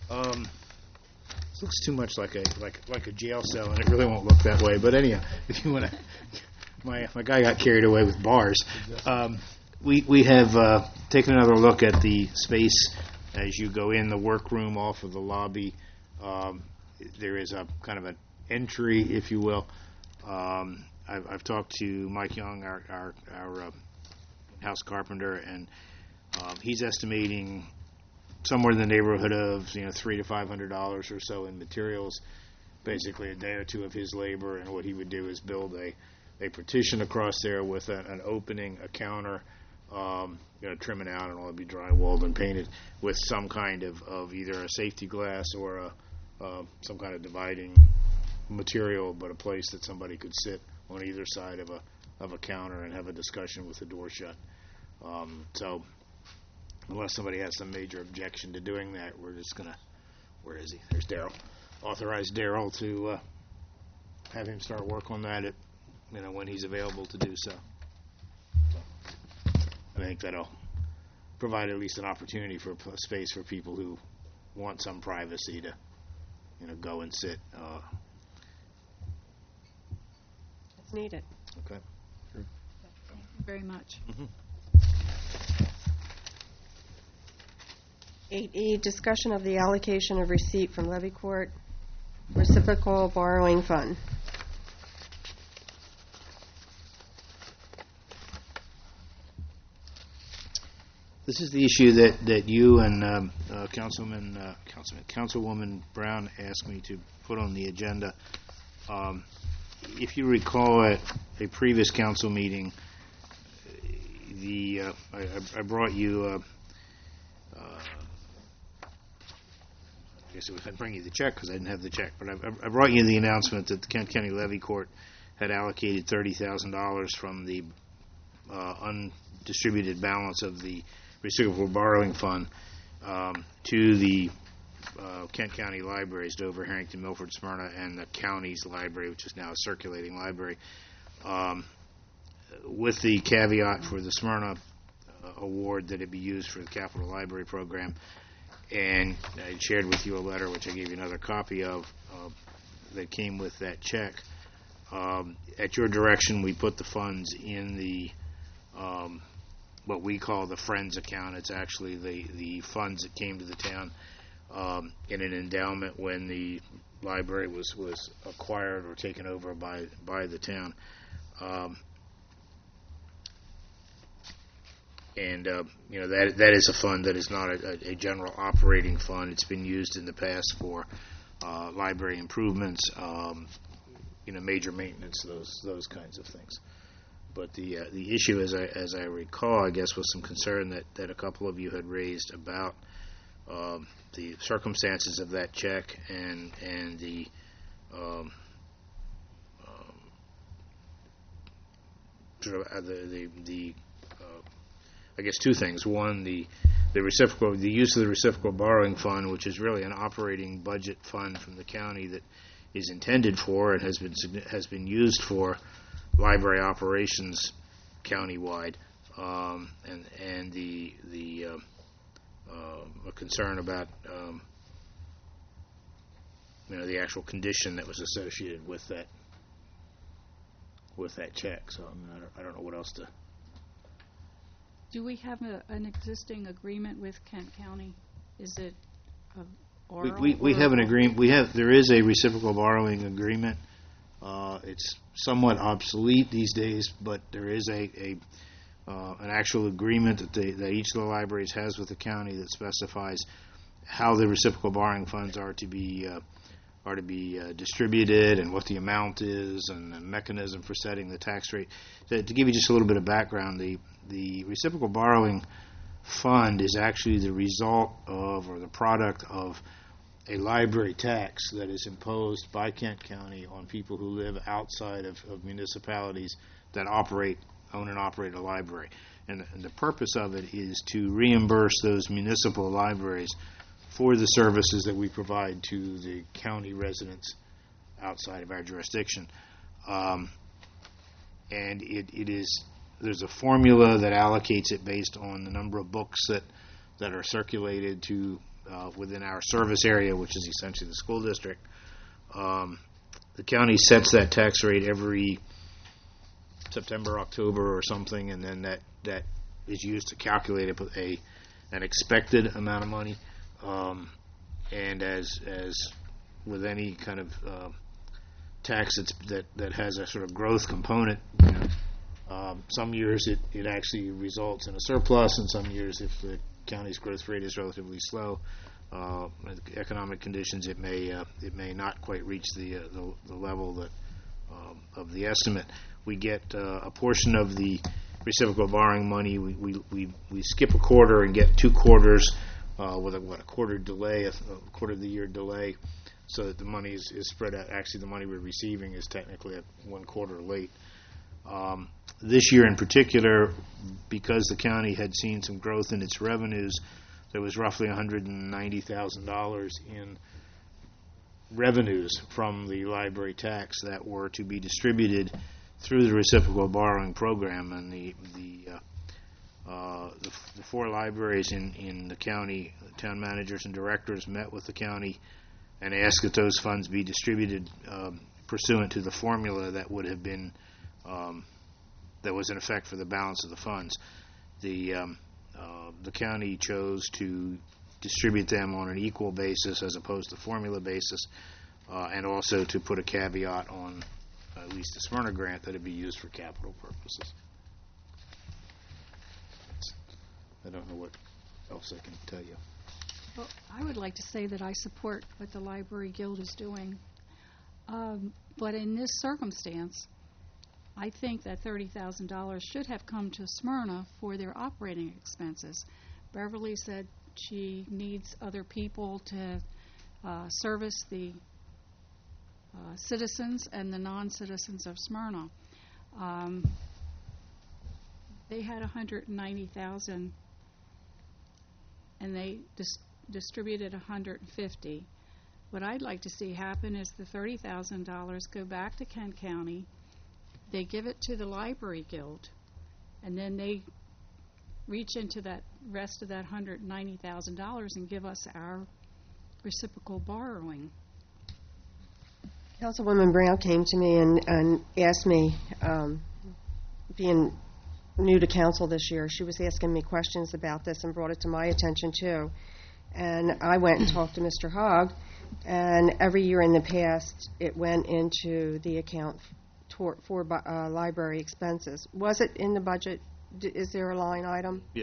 This looks too much like a jail cell, and it really won't look that way. But anyhow, if you want to, my guy got carried away with bars. We have taken another look at the space as you go in the workroom off of the lobby. There is a kind of an entry, if you will. I've talked to Mike Young, our house carpenter, and he's estimating somewhere in the neighborhood of $300 to $500 or so in materials, basically a day or two of his labor. And what he would do is build a partition across there with an opening, a counter, trim it out, and all it'd be drywalled and painted with some kind of either a safety glass or some kind of dividing material, but a place that somebody could sit on either side of a counter and have a discussion with the door shut. So unless somebody has some major objection to doing that, we're just going to, where is he? There's Daryl. Authorize Daryl to have him start work on that when he's available to do so. I think that'll provide at least an opportunity for a space for people who want some privacy to, go and sit. It's needed. Okay. Sure. Thank you very much. Mm-hmm. 8E, discussion of the allocation of receipt from Levy Court Reciprocal Borrowing Fund. This is the issue that you and Councilwoman Brown asked me to put on the agenda. If you recall, at a previous council meeting, I brought you. I guess I didn't bring you the check because I didn't have the check, but I brought you the announcement that the Kent County Levy Court had allocated $30,000 from the undistributed balance of the Reciprocal Borrowing Fund to the Kent County Libraries, Dover, Harrington, Milford, Smyrna, and the county's library, which is now a circulating library, with the caveat for the Smyrna award that it be used for the Capital Library Program. And I shared with you a letter, which I gave you another copy of, that came with that check. At your direction, we put the funds in the what we call the Friends account. It's actually the funds that came to the town in an endowment when the library was acquired or taken over by the town. That is a fund that is not a general operating fund. It's been used in the past for library improvements, major maintenance, those kinds of things. But the issue, as I recall, I guess, was some concern that a couple of you had raised about the circumstances of that check and the I guess two things. One, the use of the reciprocal borrowing fund, which is really an operating budget fund from the county that is intended for and has been used for library operations countywide, and a concern about the actual condition that was associated with that check. So I don't know what else to. Do we have an existing agreement with Kent County? Is it oral? We have an agreement. There is a reciprocal borrowing agreement. It's somewhat obsolete these days, but there is an actual agreement that each of the libraries has with the county that specifies how the reciprocal borrowing funds are to be distributed and what the amount is and the mechanism for setting the tax rate. To give you just a little bit of background, the reciprocal borrowing fund is actually the result of, or the product of, a library tax that is imposed by Kent County on people who live outside of municipalities that own and operate a library. And the purpose of it is to reimburse those municipal libraries for the services that we provide to the county residents outside of our jurisdiction. And there's a formula that allocates it based on the number of books that are circulated to within our service area, which is essentially the school district. The county sets that tax rate every September, October, or something, and then that is used to calculate an expected amount of money. And as with any kind of tax that has a sort of growth component, some years it actually results in a surplus, and some years, if the county's growth rate is relatively slow, economic conditions, it may not quite reach the level that of the estimate. We get a portion of the reciprocal borrowing money. We skip a quarter and get 2 quarters with a quarter delay, a quarter of the year delay, so that the money is spread out. Actually, the money we're receiving is technically at 1 quarter late. This year in particular, because the county had seen some growth in its revenues, there was roughly $190,000 in revenues from the library tax that were to be distributed through the reciprocal borrowing program. And the 4 libraries in the county, town managers and directors, met with the county and asked that those funds be distributed pursuant to the formula that would have been that was in effect for the balance of the funds. The county chose to distribute them on an equal basis as opposed to formula basis, and also to put a caveat on at least the Smyrna grant that it be used for capital purposes. I don't know what else I can tell you. Well, I would like to say that I support what the Library Guild is doing. But in this circumstance, I think that $30,000 should have come to Smyrna for their operating expenses. Beverly said she needs other people to service the citizens and the non-citizens of Smyrna. They had $190,000, and they just distributed $150. What I'd like to see happen is the $30,000 go back to Kent County, they give it to the Library Guild, and then they reach into that rest of that $190,000 and give us our reciprocal borrowing. Councilwoman Brown came to me and asked me, being new to council this year, she was asking me questions about this and brought it to my attention too. And I went and talked to Mr. Hogg, and every year in the past it went into the account for library expenses. Was it in the budget? Is there a line item? Yeah.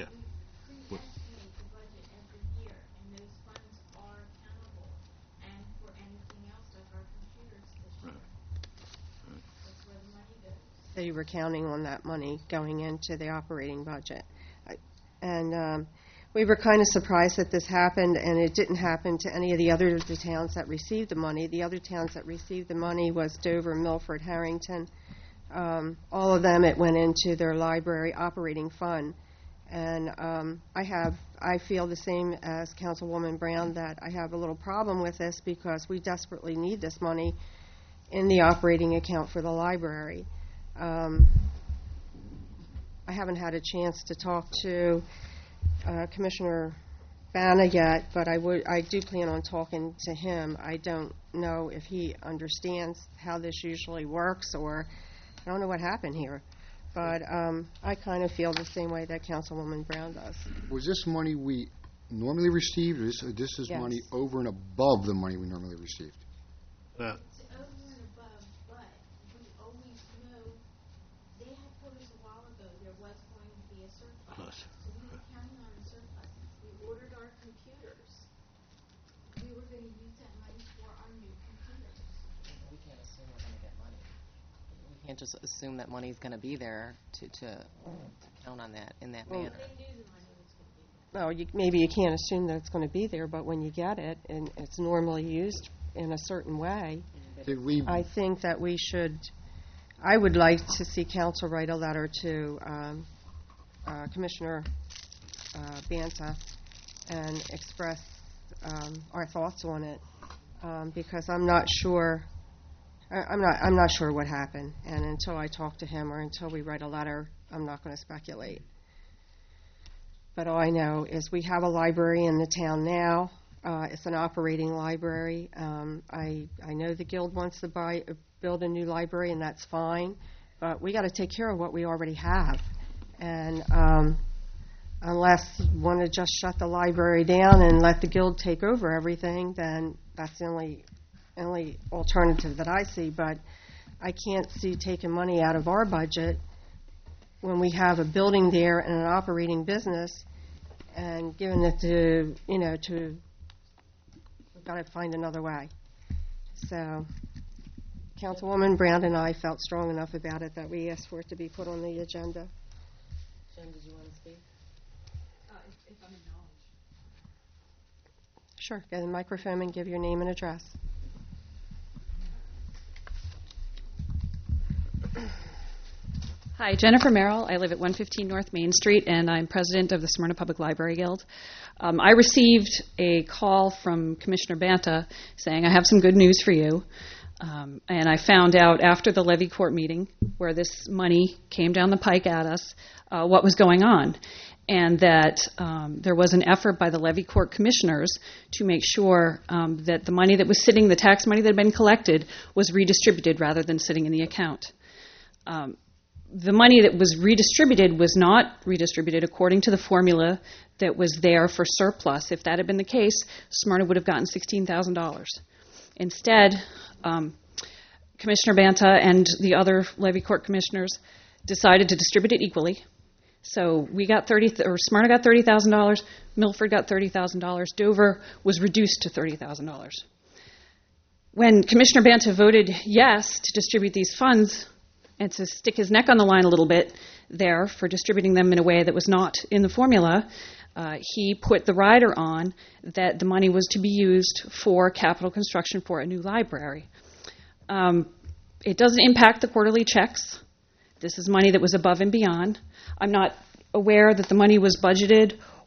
So you were counting on that money going into the operating budget. And we were kind of surprised that this happened, and it didn't happen to any of the towns that received the money. The other towns that received the money was Dover, Milford, Harrington. All of them, it went into their library operating fund. And I feel the same as Councilwoman Brown, that I have a little problem with this because we desperately need this money in the operating account for the library. I haven't had a chance to talk to Commissioner Bana yet, but I do plan on talking to him. I don't know if he understands how this usually works, or I don't know what happened here. But I kind of feel the same way that Councilwoman Brown does. Was this money we normally received, or this is Yes. money over and above the money we normally received? It's over and above, but we always knew, they had told us a while ago there was going to be a surplus. So we were counting on a surplus. We ordered our computers. We were going to use that money for our new computers. We can't assume we're going to get money. We can't just assume that money's going to be there to count on that in that manner. They knew the money was going to be there. Well, maybe you can't assume that it's going to be there, but when you get it and it's normally used in a certain way, I think that I would like to see council write a letter to Commissioner Banta and express our thoughts on it, because I'm not sure what happened, and until I talk to him or until we write a letter, I'm not going to speculate. But all I know is we have a library in the town now. It's an operating library. I know the guild wants to build a new library, and that's fine. But we got to take care of what we already have. And unless you want to just shut the library down and let the guild take over everything, then that's the only alternative that I see. But I can't see taking money out of our budget when we have a building there and an operating business and giving it to we've got to find another way. So Councilwoman Brown and I felt strong enough about it that we asked for it to be put on the agenda. Jen, did you want to speak? If I'm acknowledged. Sure. Get the microphone and give your name and address. Hi, Jennifer Merrill. I live at 115 North Main Street, and I'm president of the Smyrna Public Library Guild. I received a call from Commissioner Banta saying, I have some good news for you. And I found out after the levy court meeting, where this money came down the pike at us, what was going on. And that there was an effort by the levy court commissioners to make sure that the money that was sitting, the tax money that had been collected, was redistributed rather than sitting in the account. The money that was redistributed was not redistributed according to the formula that was there for surplus. If that had been the case, Smyrna would have gotten $16,000. Instead, Commissioner Banta and the other levy court commissioners decided to distribute it equally. So we got Smyrna got $30,000, Milford got $30,000, Dover was reduced to $30,000. When Commissioner Banta voted yes to distribute these funds and to stick his neck on the line a little bit there for distributing them in a way that was not in the formula, he put the rider on that the money was to be used for capital construction for a new library. It doesn't impact the quarterly checks. This is money that was above and beyond. I'm not aware that the money was budgeted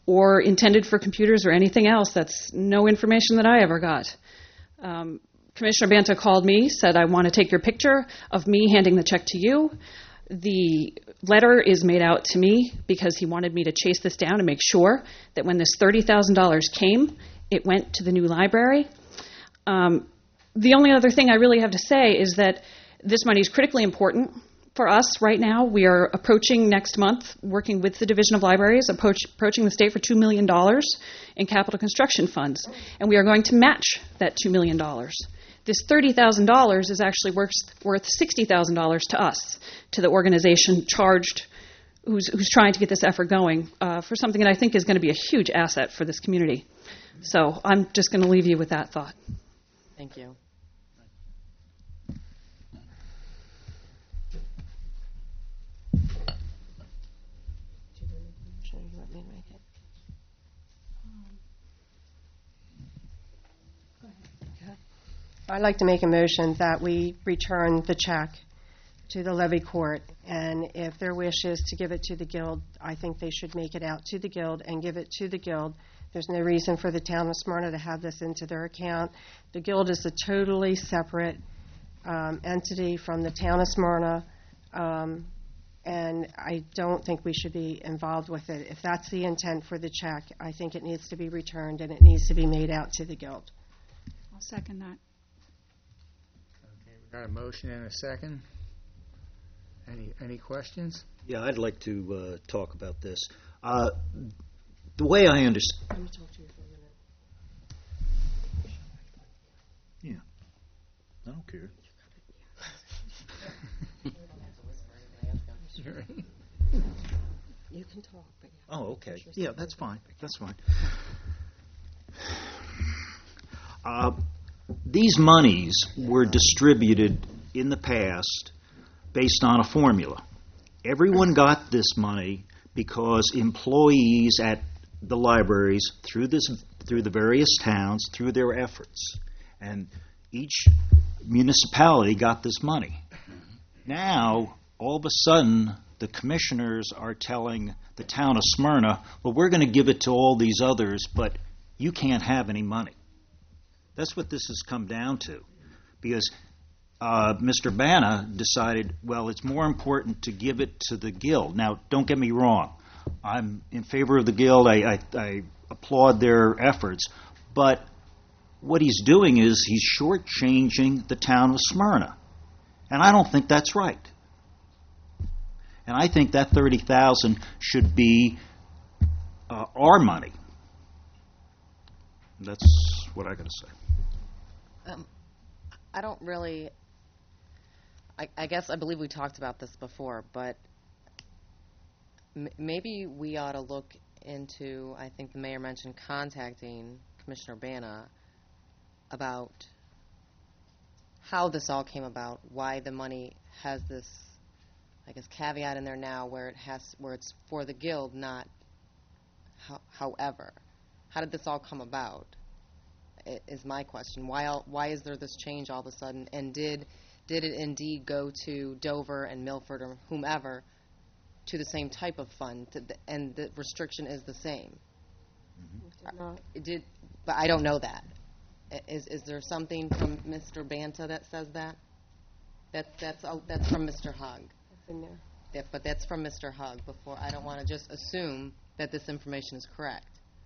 or intended for computers or anything else. That's no information that I ever got. Commissioner Banta called me, said, I want to take your picture of me handing the check to you. The letter is made out to me because he wanted me to chase this down and make sure that when this $30,000 came, it went to the new library. The only other thing I really have to say is that this money is critically important for us right now. We are approaching next month, working with the Division of Libraries, approaching the state for $2 million in capital construction funds, and we are going to match that $2 million. This $30,000 is actually worth $60,000 to us, to the organization charged, who's trying to get this effort going for something that I think is going to be a huge asset for this community. So I'm just going to leave you with that thought. Thank you. I'd like to make a motion that we return the check to the levy court, and if their wish is to give it to the Guild, I think they should make it out to the Guild and give it to the Guild. There's no reason for the town of Smyrna to have this into their account. The Guild is a totally separate entity from the town of Smyrna, and I don't think we should be involved with it. If that's the intent for the check, I think it needs to be returned and it needs to be made out to the Guild. I'll second that. Got a motion and a second. Any questions? Yeah, I'd like to talk about this. The way I understand... Let me talk to you for a minute. Yeah. I don't care. You can talk. But oh, okay. Yeah, that's fine. That's fine. These monies were distributed in the past based on a formula. Everyone got this money because employees at the libraries, through the various towns, through their efforts, and each municipality got this money. Now, all of a sudden, the commissioners are telling the town of Smyrna, well, we're going to give it to all these others, but you can't have any money. That's what this has come down to, because Mr. Banta decided, well, it's more important to give it to the Guild. Now, don't get me wrong. I'm in favor of the Guild. I applaud their efforts. But what he's doing is he's shortchanging the town of Smyrna. And I don't think that's right. And I think that $30,000 should be our money. That's what I got to say. I don't really, I guess I believe we talked about this before, but maybe we ought to look into, I think the mayor mentioned contacting Commissioner Banta about how this all came about, why the money has this, I guess, caveat in there now where it's for the Guild, not however. How did this all come about? Is my question. Why is there this change all of a sudden? And did it indeed go to Dover and Milford or whomever to the same type of fund, and the restriction is the same? Mm-hmm. But I don't know that. Is there something from Mr. Banta that says that? That's from Mr. Hugg. That's in there. But that's from Mr. Hugg. Before, I don't want to just assume that this information is correct.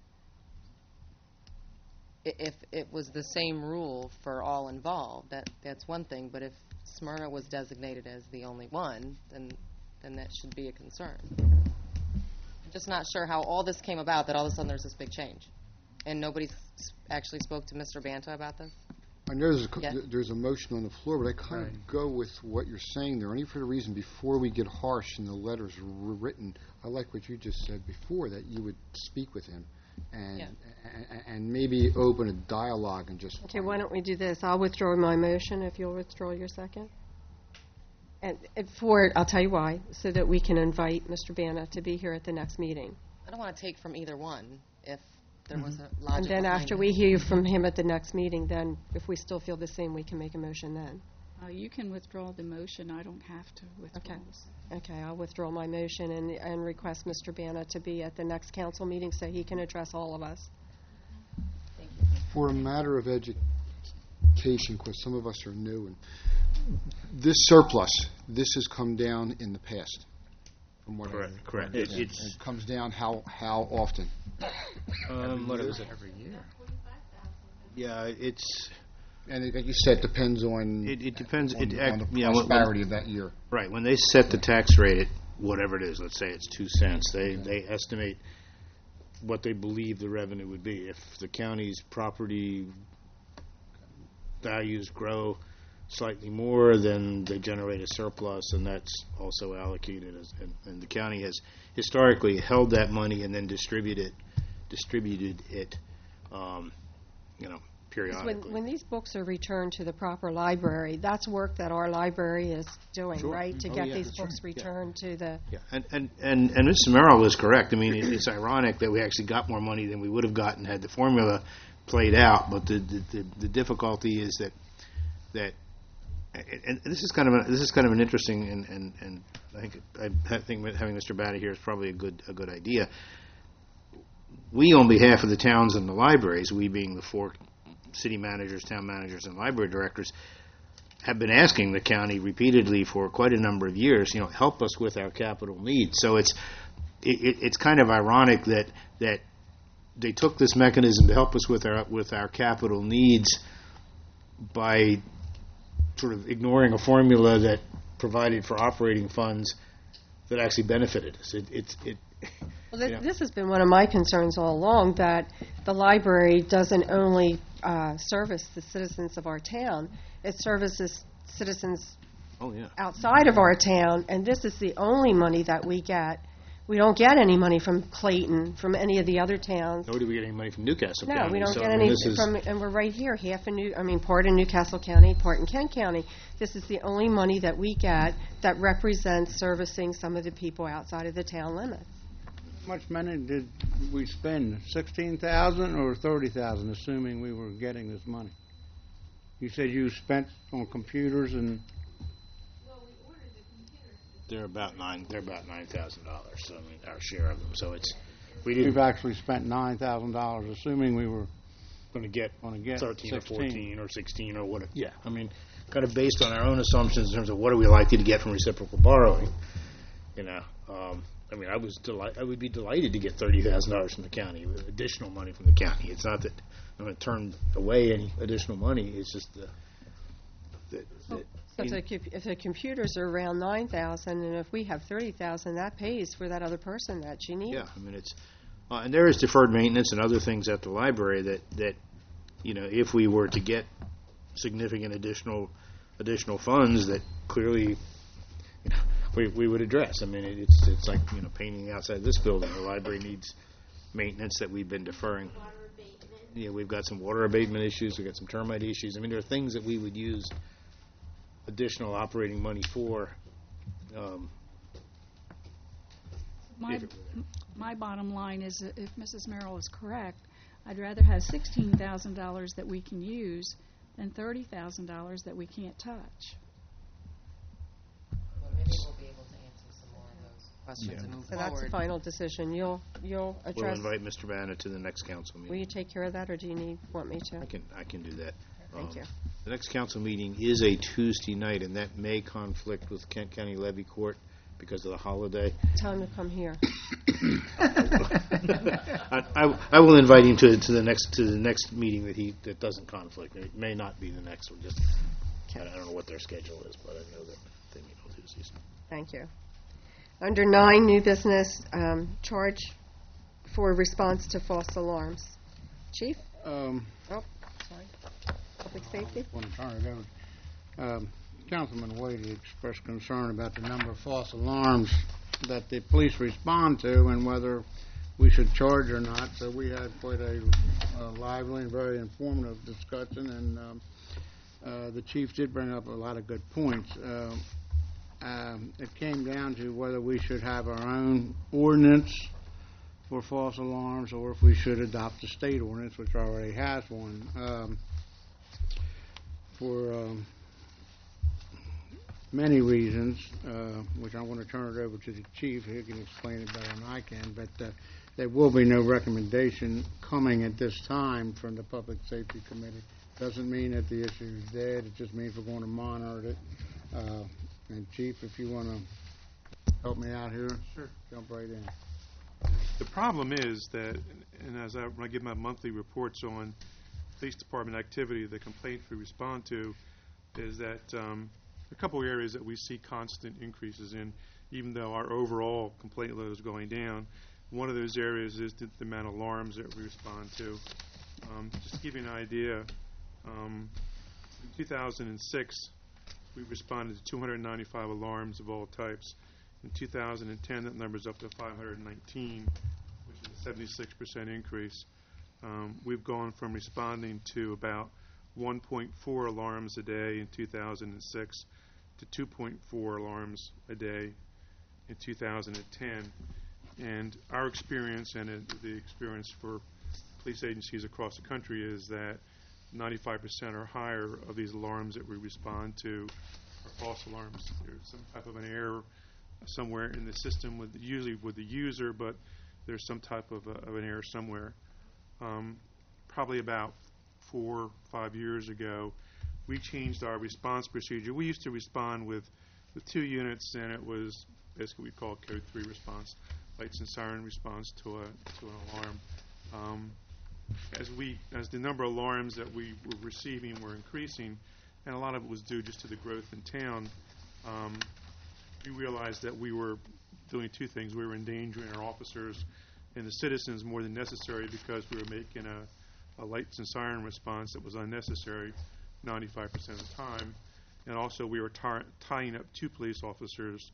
If it was the same rule for all involved, that's one thing. But if Smyrna was designated as the only one, then that should be a concern. I'm just not sure how all this came about, that all of a sudden there's this big change. And nobody actually spoke to Mr. Banta about this? I know there's a motion on the floor, but I kind of go with what you're saying there, only for the reason, before we get harsh and the letters were written, I like what you just said before, that you would speak with him and maybe open a dialogue and just... Okay, why don't we do this? I'll withdraw my motion if you'll withdraw your second. And I'll tell you why, so that we can invite Mr. Banta to be here at the next meeting. I don't want to take from either one if there was a logic. And then after we hear from him at the next meeting, then if we still feel the same, we can make a motion then. You can withdraw the motion. I don't have to withdraw. Okay, I'll withdraw my motion and request Mr. Bana to be at the next council meeting so he can address all of us. For a matter of education, because some of us are new, and this surplus, this has come down in the past. From what Correct. It comes down how often? What is it? Every year. Yeah, it's. And like you said, it depends on. It depends. On the prosperity of that year. Right. When they set the tax rate at whatever it is, let's say it's 2 cents, they estimate what they believe the revenue would be. If the county's property values grow slightly more, then they generate a surplus, and that's also allocated. And the county has historically held that money and then distributed it, periodically. When these books are returned to the proper library, that's work that our library is doing, Sure. right? To get these That's books right. returned to the. Yeah, and Mr. Merrill was correct. I mean, it's ironic that we actually got more money than we would have gotten had the formula played out. But the difficulty is that and this is kind of an interesting and I think having Mr. Bata here is probably a good idea. We, on behalf of the towns and the libraries, we being the 4 city managers, town managers, and library directors, have been asking the county repeatedly for quite a number of years, help us with our capital needs. So it's kind of ironic that they took this mechanism to help us with our capital needs by sort of ignoring a formula that provided for operating funds that actually benefited us. This has been one of my concerns all along, that the library doesn't only service the citizens of our town, it services citizens outside of our town, and this is the only money that we get. We don't get any money from Clayton, from any of the other towns. Nor do we get any money from Newcastle County. No, we don't so, get I mean, any from, and we're right here, part in Newcastle County, part in Kent County. This is the only money that we get that represents servicing some of the people outside of the town limits. How much money did we spend? $16,000 or $30,000, assuming we were getting this money? You said you spent on computers and. They're about $9,000. So I mean, our share of them. So we've actually spent $9,000, assuming we were going to get 13 or 14 or 16 or whatever. Yeah, I mean, kind of based on our own assumptions in terms of what are we likely to get from reciprocal borrowing. I mean, I would be delighted to get $30,000 from the county, with additional money from the county. It's not that I'm going to turn away any additional money. It's just if the computers are around $9,000, and if we have $30,000, that pays for that other person that you need. Yeah, I mean it's, and there is deferred maintenance and other things at the library that if we were to get significant additional funds, that clearly we would address. I mean it's like painting the outside of this building. The library needs maintenance that we've been deferring. Yeah, we've got some water abatement issues. We've got some termite issues. I mean, there are things that we would use additional operating money for. My bottom line is that if Mrs. Merrill is correct, I'd rather have $16,000 that we can use than $30,000 that we can't touch. Well, maybe we'll be able to answer some more of those questions and move So forward. that's the final decision. You'll address. We'll invite Mr. Bana to the next council meeting. Will you take care of that, or do you want me to? I can do that. Thank you. The next council meeting is a Tuesday night, and that may conflict with Kent County Levy Court because of the holiday. Time to come here. I will invite him to the next meeting that doesn't conflict. It may not be the next one. Just I don't know what their schedule is, but I know that they meet on Tuesdays. Thank you. Under 9, new business, charge for response to false alarms. Chief? Sorry. Public safety? I want to turn it over. Councilman Wade expressed concern about the number of false alarms that the police respond to and whether we should charge or not. So we had quite a lively and very informative discussion, and the chief did bring up a lot of good points. It came down to whether we should have our own ordinance for false alarms or if we should adopt the state ordinance, which already has one. For many reasons, which I want to turn it over to the chief. He can explain it better than I can, but there will be no recommendation coming at this time from the Public Safety Committee. Doesn't mean that the issue is dead. It just means we're going to monitor it. And Chief, if you want to help me out here, sure, jump right in. The problem is that, and when I give my monthly reports on police department activity, the complaints we respond to, is that a couple of areas that we see constant increases in, even though our overall complaint load is going down. One of those areas is the amount of alarms that we respond to. Just to give you an idea, in 2006, we responded to 295 alarms of all types. In 2010, that number is up to 519, which is a 76% increase. We've gone from responding to about 1.4 alarms a day in 2006 to 2.4 alarms a day in 2010. And our experience, and the experience for police agencies across the country, is that 95% or higher of these alarms that we respond to are false alarms. There's some type of an error somewhere in the system, usually with the user, but there's some type of an error somewhere. Probably about 4 or 5 years ago, we changed our response procedure. We used to respond with 2 units, and it was basically we call Code 3 response, lights and siren response to an alarm. As the number of alarms that we were receiving were increasing, and a lot of it was due just to the growth in town, we realized that we were doing 2 things. We were endangering our officers and the citizens more than necessary, because we were making a lights and siren response that was unnecessary 95% of the time. And also we were tying up 2 police officers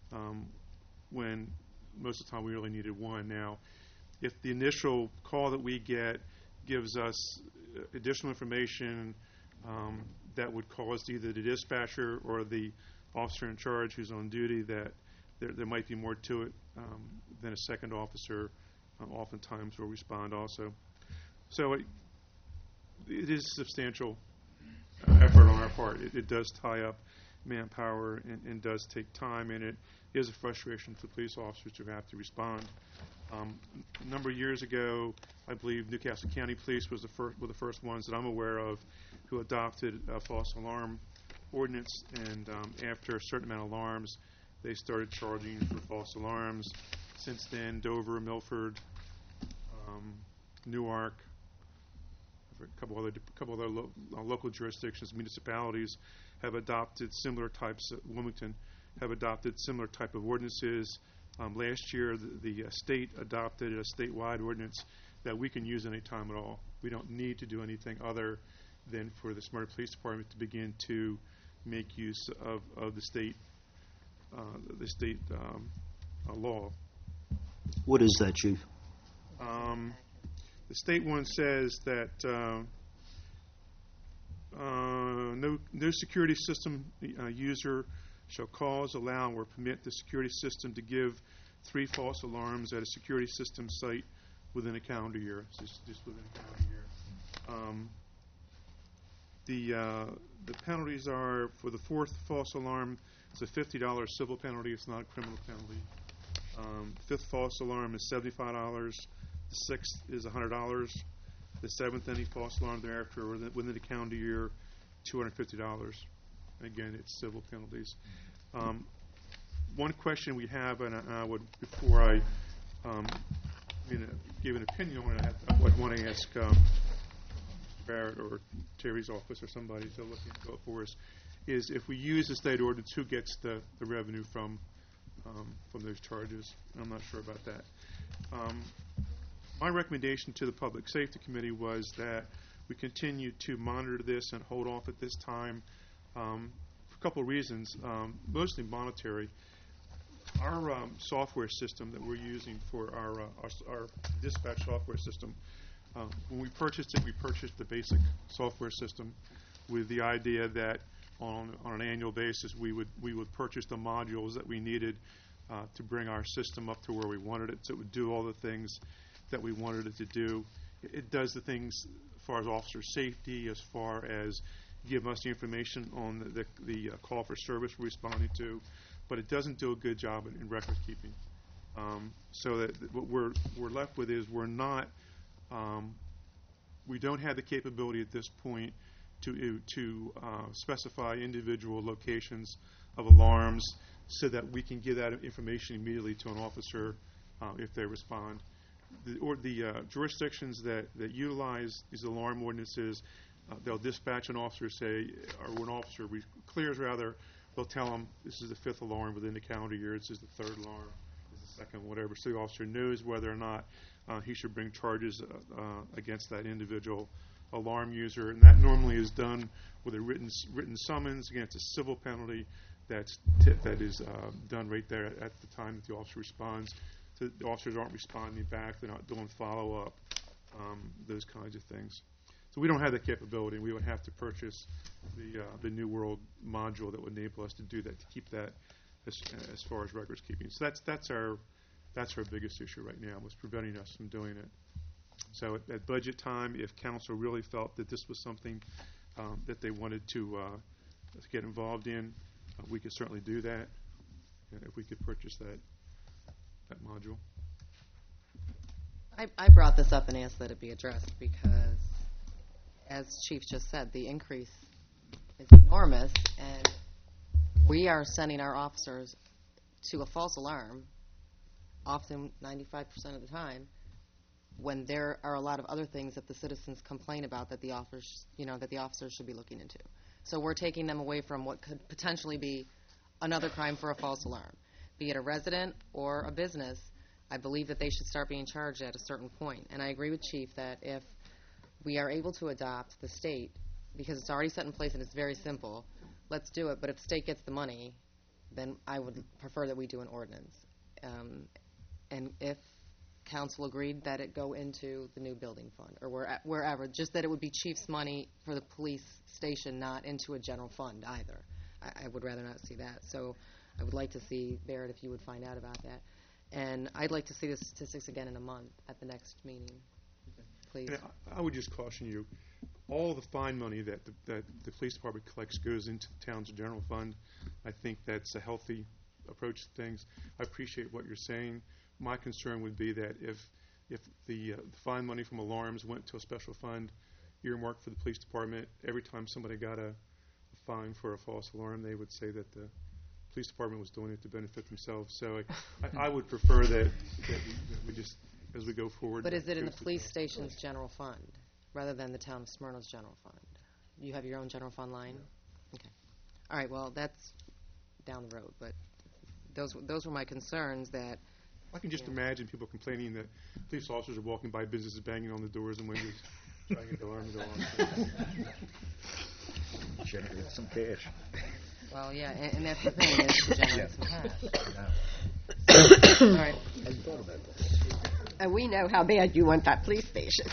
when most of the time we really needed 1. Now, if the initial call that we get gives us additional information that would cause either the dispatcher or the officer in charge who's on duty that there might be more to it than a second officer, oftentimes will respond also. So it is substantial effort on our part. It does tie up manpower and does take time, and it is a frustration for police officers to have to respond. A number of years ago, I believe Newcastle County Police were the first ones that I'm aware of who adopted a false alarm ordinance, and after a certain amount of alarms, they started charging for false alarms. Since then, Dover, Milford, Newark, a couple other local jurisdictions, municipalities have adopted similar types. Wilmington have adopted similar type of ordinances. Last year, the state adopted a statewide ordinance that we can use any time at all. We don't need to do anything other than for the Smyrna Police Department to begin to make use of the state law. What is that, Chief? The state one says that no security system user shall cause, allow, or permit the security system to give 3 false alarms at a security system site within a calendar year. So just within a calendar year. The penalties are, for the 4th false alarm, it's a $50 civil penalty. It's not a criminal penalty. 5th false alarm is $75. The 6th is $100. The 7th, any false alarm thereafter within the calendar year, $250. Again, it's civil penalties. One question we have, and I would, before I give an opinion on it, I would want to ask Barrett or Terry's office or somebody to look into it for us, is if we use the state ordinance, who gets the revenue from those charges? I'm not sure about that. My recommendation to the Public Safety Committee was that we continue to monitor this and hold off at this time for a couple of reasons, mostly monetary. Our software system that we're using for our dispatch software system, when we purchased it, we purchased the basic software system with the idea that on an annual basis we would purchase the modules that we needed to bring our system up to where we wanted it, so it would do all the things that we wanted it to do. It does the things as far as officer safety, as far as give us the information on the call for service we're responding to, but it doesn't do a good job in record keeping. So that what we're left with is we don't have the capability at this point to specify individual locations of alarms so that we can give that information immediately to an officer if they respond. The jurisdictions that utilize these alarm ordinances, they'll dispatch an officer, or when an officer clears, they'll tell them this is the 5th alarm within the calendar year, this is the 3rd alarm, this is the 2nd, whatever, so the officer knows whether or not he should bring charges against that individual alarm user, and that normally is done with a written summons against a civil penalty that is done right there at the time that the officer responds. So the officers aren't responding back, they're not doing follow-up, those kinds of things. So we don't have that capability. We would have to purchase the New World module that would enable us to do that, to keep that as far as records keeping. So that's our biggest issue right now, was preventing us from doing it. So at budget time, if council really felt that this was something that they wanted to get involved in, we could certainly do that if we could purchase that module. I brought this up and asked that it be addressed because, as Chief just said, the increase is enormous, and we are sending our officers to a false alarm, often 95% of the time, when there are a lot of other things that the citizens complain about that the officers should be looking into. So we're taking them away from what could potentially be another crime for a false alarm. Be it a resident or a business, I believe that they should start being charged at a certain point. And I agree with Chief that if we are able to adopt the state, because it's already set in place and it's very simple, let's do it. But if the state gets the money, then I would prefer that we do an ordinance. And if council agreed that it go into the new building fund or wherever, just that it would be Chief's money for the police station, not into a general fund either. I would rather not see that. So I would like to see, Barrett, if you would find out about that. And I'd like to see the statistics again in a month at the next meeting, please. And I would just caution you, all the fine money that the police department collects goes into the town's general fund. I think that's a healthy approach to things. I appreciate what you're saying. My concern would be that if the fine money from alarms went to a special fund earmarked for the police department, every time somebody got a fine for a false alarm, they would say that the police department was doing it to benefit themselves. So I would prefer that we just, as we go forward. But is it in the police station's general fund rather than the town of Smyrna's general fund? You have your own general fund line? Okay. All right, well, that's down the road, but those were my concerns that... I can just imagine people complaining that police officers are walking by businesses, banging on the doors and windows, trying to get the alarm to go on. Generate some cash. Well, yeah, and that's the thing, is to generate some cash. All right. I thought about that. And we know how bad you want that police station.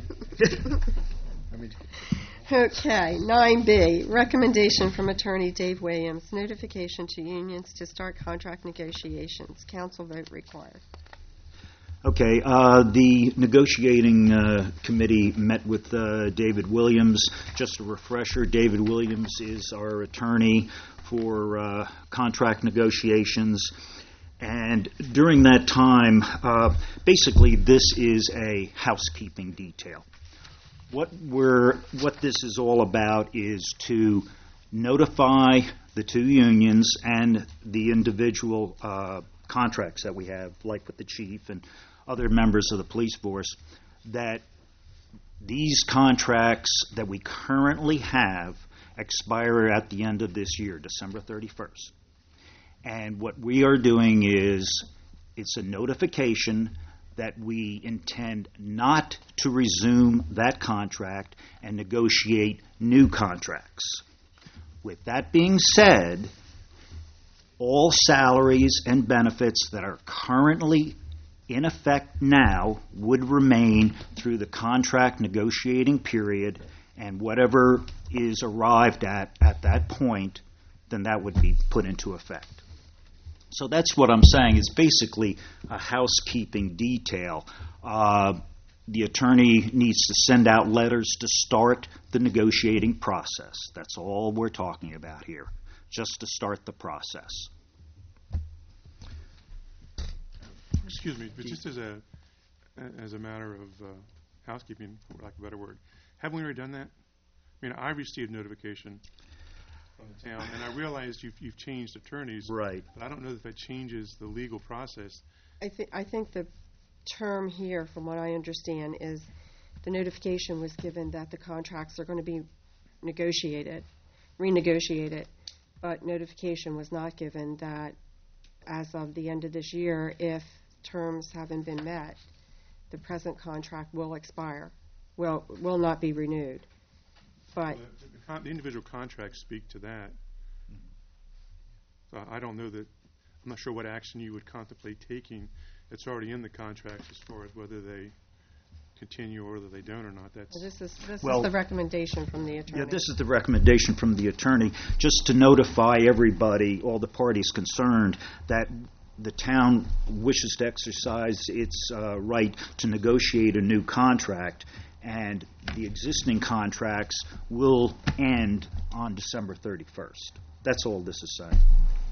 I mean, Okay, 9B, recommendation from Attorney Dave Williams, notification to unions to start contract negotiations. Council vote required. Okay, the negotiating committee met with David Williams. Just a refresher, David Williams is our attorney for contract negotiations. And during that time, basically this is a housekeeping detail. What this is all about is to notify the two unions and the individual contracts that we have, like with the chief and other members of the police force, that these contracts that we currently have expire at the end of this year, December 31st. And what we are doing is, it's a notification that we intend not to resume that contract and negotiate new contracts. With that being said, all salaries and benefits that are currently in effect now would remain through the contract negotiating period, and whatever is arrived at that point, then that would be put into effect. So that's what I'm saying. It's basically a housekeeping detail. the attorney needs to send out letters to start the negotiating process. That's all we're talking about here, just to start the process. Excuse me, but just as a matter of housekeeping, for lack of a better word, haven't we already done that? I mean, I received notification from the town, and I realized you've changed attorneys. Right. But I don't know if that changes the legal process. I think the term here, from what I understand, is the notification was given that the contracts are going to be renegotiated, but notification was not given that as of the end of this year, if terms haven't been met, the present contract will expire, will not be renewed. But the individual contracts speak to that. I don't know that. I'm not sure what action you would contemplate taking. It's already in the contracts as far as whether they continue or whether they don't or not. That's this is the recommendation from the attorney. Yeah, this is the recommendation from the attorney, just to notify everybody, all the parties concerned, that the town wishes to exercise its right to negotiate a new contract, and the existing contracts will end on December 31st. That's all this is saying.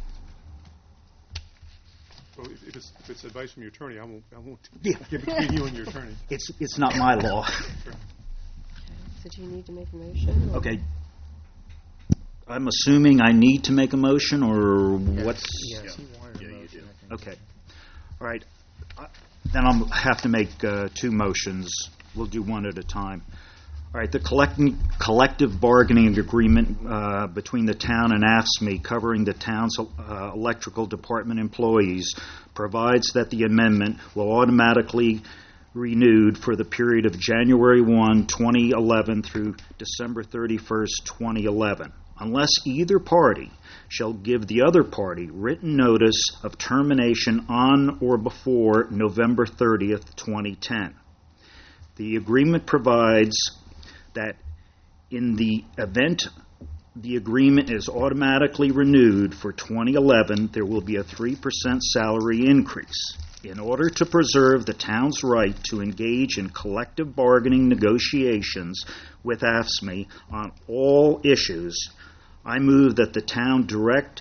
Well, if it's advice from your attorney, I won't give it between you and your attorney. It's not my law. Sure. So do you need to make a motion? Okay. I'm assuming I need to make a motion, or what's... Yes, he wanted a motion. Okay. All right. Then I'll have to make two motions. We'll do one at a time. All right. The collective bargaining agreement between the town and AFSCME covering the town's electrical department employees provides that the amendment will automatically renewed for the period of January 1, 2011 through December 31st, 2011, unless either party shall give the other party written notice of termination on or before November 30th, 2010. The agreement provides that in the event the agreement is automatically renewed for 2011, there will be a 3% salary increase. In order to preserve the town's right to engage in collective bargaining negotiations with AFSCME on all issues, I move that the town direct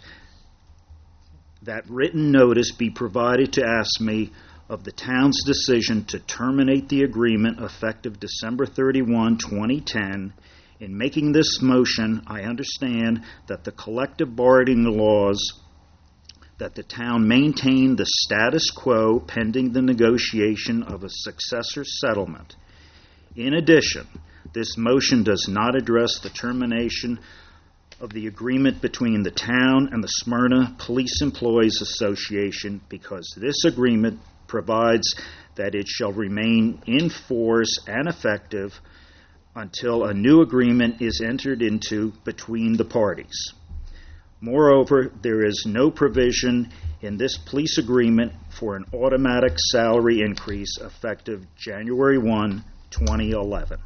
that written notice be provided to AFSCME of the town's decision to terminate the agreement effective December 31, 2010. In making this motion, I understand that the collective bargaining laws that the town maintain the status quo pending the negotiation of a successor settlement. In addition, this motion does not address the termination of the agreement between the town and the Smyrna Police Employees Association because this agreement provides that it shall remain in force and effective until a new agreement is entered into between the parties. Moreover, there is no provision in this police agreement for an automatic salary increase effective January 1, 2011.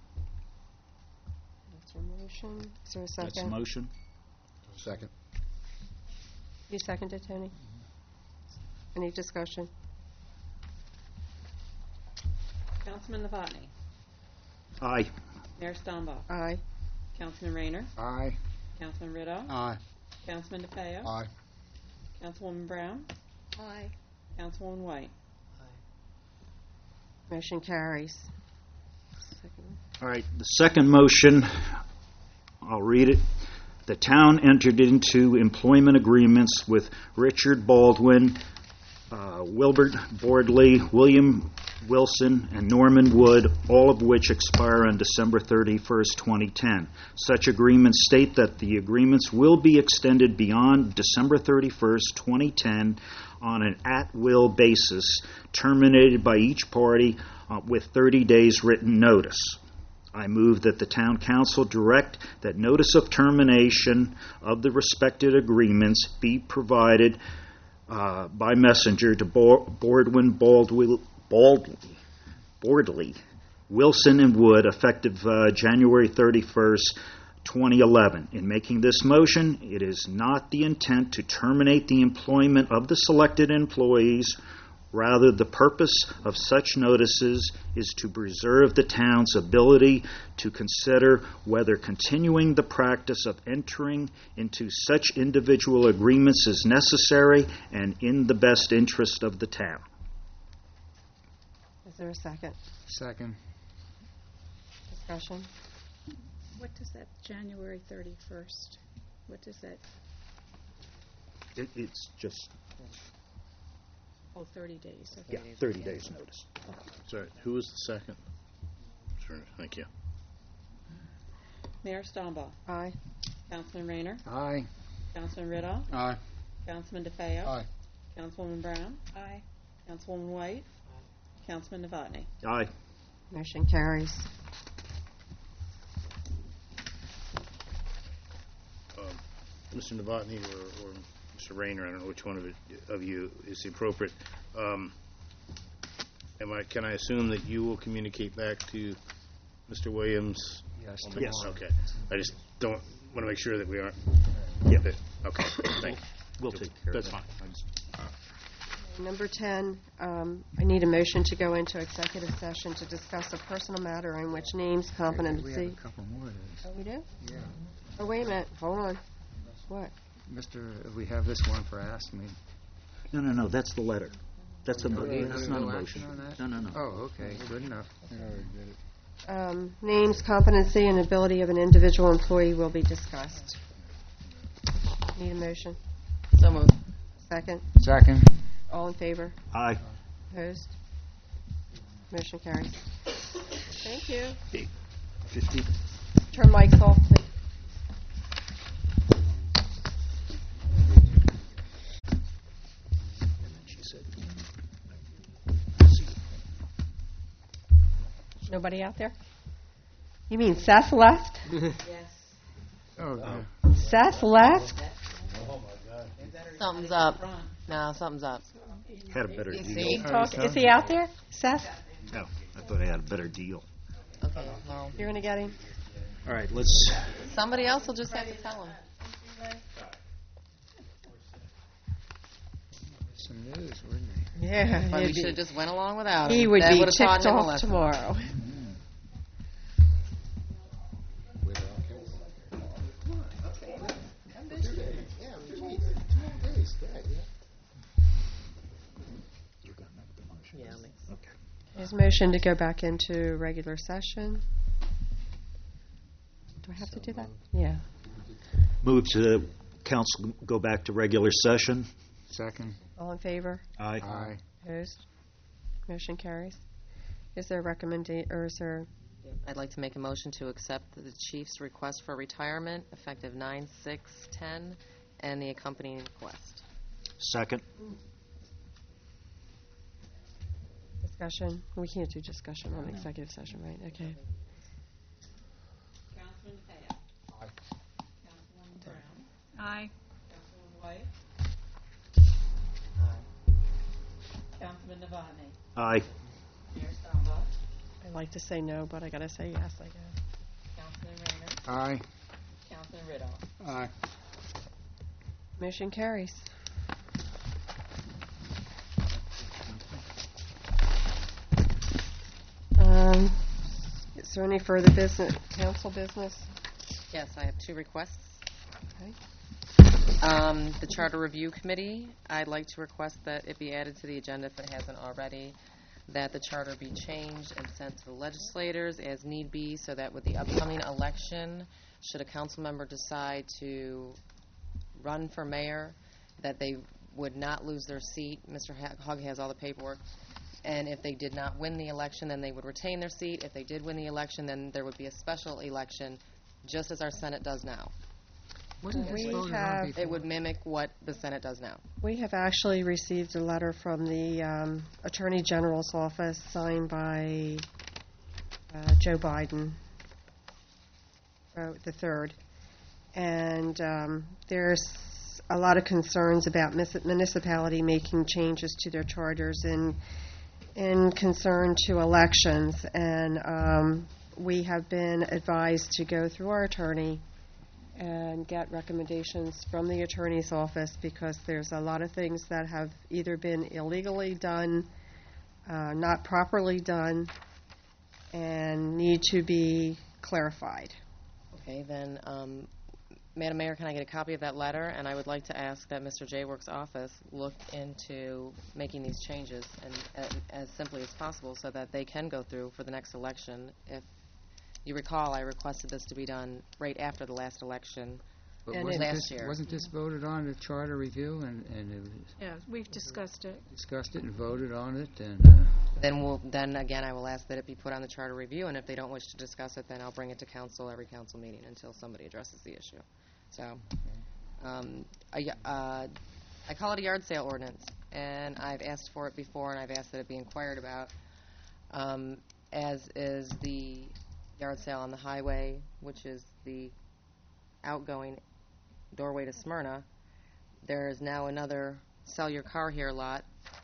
That's your motion. Is there a second? That's a motion. Second. You seconded, Tony? Any discussion? Councilman Novotny. Aye. Mayor Stonebach. Aye. Councilman Rayner. Aye. Councilman Rideau. Aye. Councilman DeFeo. Aye. Councilwoman Brown. Aye. Councilwoman White. Motion carries. All right, the second motion, I'll read it. The town entered into employment agreements with Richard Baldwin, Wilbert Bordley, William Wilson, and Norman Wood, all of which expire on December 31st, 2010. Such agreements state that the agreements will be extended beyond December 31st, 2010 on an at-will basis, terminated by each party with 30 days written notice. I move that the town council direct that notice of termination of the respected agreements be provided by messenger to Bordwin, Bordley, Wilson, and Wood, effective January 31st, 2011. In making this motion, it is not the intent to terminate the employment of the selected employees Rather, the purpose of such notices is to preserve the town's ability to consider whether continuing the practice of entering into such individual agreements is necessary and in the best interest of the town. Is there a second? Second. Discussion? What does that January 31st, what does that, It's just, 30 days? Okay. yeah, 30 days notice. Sorry, who was the second? Sure, thank you. Mayor Stoneball. Aye. Councilman Rayner. Aye. Councilman Riddle. Aye. Councilman DeFeo. Aye. Councilwoman Brown. Aye. Councilwoman White. Councilman Novotny. Aye. Motion carries. Mr. Novotny or Mr. Rayner, I don't know which one of you is the appropriate. Can I assume that you will communicate back to Mr. Williams? Yes. Yes. Okay. I just don't want to make sure that we aren't. Yeah. Okay. Thank you. We'll take care of That's that. fine. Number 10, I need a motion to go into executive session to discuss a personal matter in which names, We have competency. a couple more of those. Oh, we do? Yeah. Oh, wait a minute. Hold on. What? We have this one for Ask Me. No, that's the letter. That's not a No motion. action on that? No. Oh, okay, good enough. Names, competency, and ability of an individual employee will be discussed. Need a motion? So moved. Second? Second. All in favor? Aye. Opposed? Motion carries. Thank you. 50. Turn mics off, please. She said, Nobody out there? You mean Seth left? Yes. Oh, yeah. Seth left? Something's up. No, something's up. had a better Is deal. Is he out there? Seth? No, I thought I had a better deal. Okay, well, You're going to get him? All right, let's. somebody else will just have to tell him. Some news, wouldn't he? Yeah. But we he'd should be- have just went along without him. He would That be would've taught ticked him a off lesson. tomorrow. Yeah, Okay. His motion to go back into regular session. Do I have to do that? Yeah. Move to council go back to regular session. Second. All in favor? Aye. Aye. Opposed? Motion carries. Is there a recommendation, or is there, I'd like to make a motion to accept the chief's request for retirement effective 9/6/10 and the accompanying request. Second. discussion? We can't do discussion on executive session, right? Okay. Councilman DeFeo. Aye. Councilwoman Brown. Aye. Councilwoman White. Councilman Novotny. Aye. Mayor Stoneball. I'd like to say no, but I gotta say yes, I guess. Councilman Rayner. Aye. Councilman Riddle. Aye. Motion carries. Is there any further business, council business? Yes, I have two requests. Okay. The Charter Review Committee, I'd like to request that it be added to the agenda if it hasn't already, that the charter be changed and sent to the legislators as need be, so that with the upcoming election, should a council member decide to run for mayor, that they would not lose their seat. Mr. Hugg has all the paperwork. And if they did not win the election, then they would retain their seat. If they did win the election, then there would be a special election, just as our Senate does now. It would mimic what the Senate does now. We have actually received a letter from the Attorney General's office signed by Joe Biden, the third. And there's a lot of concerns about municipality making changes to their charters in concern to elections. And we have been advised to go through our attorney and get recommendations from the attorney's office, because there's a lot of things that have either been illegally done, not properly done, and need to be clarified. Okay, then, Madam Mayor, can I get a copy of that letter? And I would like to ask that Mr. Jaywork's office look into making these changes and as simply as possible so that they can go through for the next election. If you recall, I requested this to be done right after the last election last year. Wasn't this voted on at charter review, and it was Yeah, we've discussed it. discussed it and voted on it, and Then again, I will ask that it be put on the charter review, and if they don't wish to discuss it, then I'll bring it to council every council meeting until somebody addresses the issue. So, I call it a yard sale ordinance, and I've asked for it before, and I've asked that it be inquired about, as is the yard sale on the highway, which is the outgoing doorway to Smyrna. There is now another sell your car here lot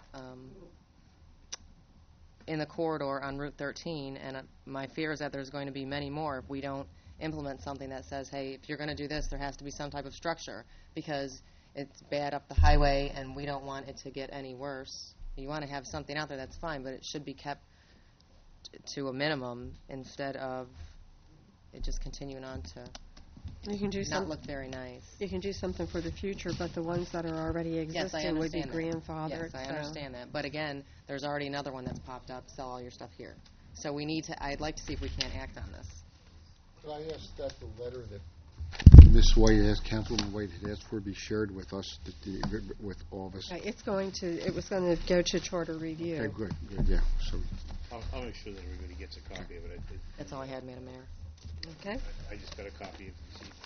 in the corridor on Route 13, and my fear is that there's going to be many more if we don't implement something that says, hey, if you're going to do this, there has to be some type of structure, because it's bad up the highway and we don't want it to get any worse. You want to have something out there, that's fine, but it should be kept to a minimum instead of it just continuing on to You can do not look very nice. You can do something for the future, but the ones that are already existing would be grandfathered. Yes, I understand that. But again, there's already another one that's popped up, sell all your stuff here. So we need to, I'd like to see if we can't act on this. Could I ask that the letter that Ms. White asked, Councilwoman White had asked for, be shared with us, with all of us? It was going to go to charter review. Okay, good, yeah. So I'll make sure that everybody gets a copy of it. That's all I had, Madam Mayor. Okay. I just got a copy of the receipt.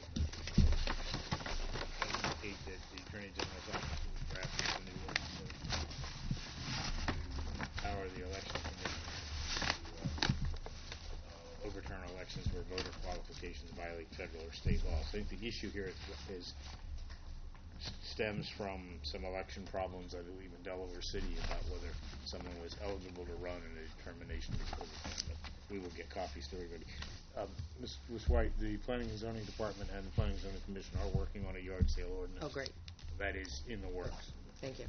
I indicate that the Attorney General's office will draft the new ordinance to empower the election commission to overturn elections where voter qualifications violate federal or state laws. I think the issue here stems from some election problems, I believe, in Delaware City about whether someone was eligible to run and a determination was overturned. But we will get copies to everybody. Ms. White, the Planning and Zoning Department and the Planning and Zoning Commission are working on a yard sale ordinance. Oh, great. That is in the works. Thank you.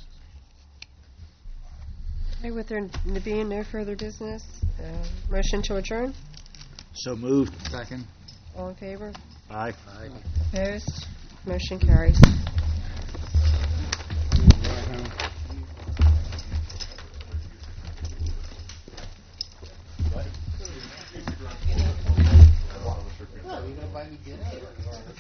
Okay, with there being no further business, motion to adjourn? So moved. Second. All in favor? Aye. Opposed? Motion carries.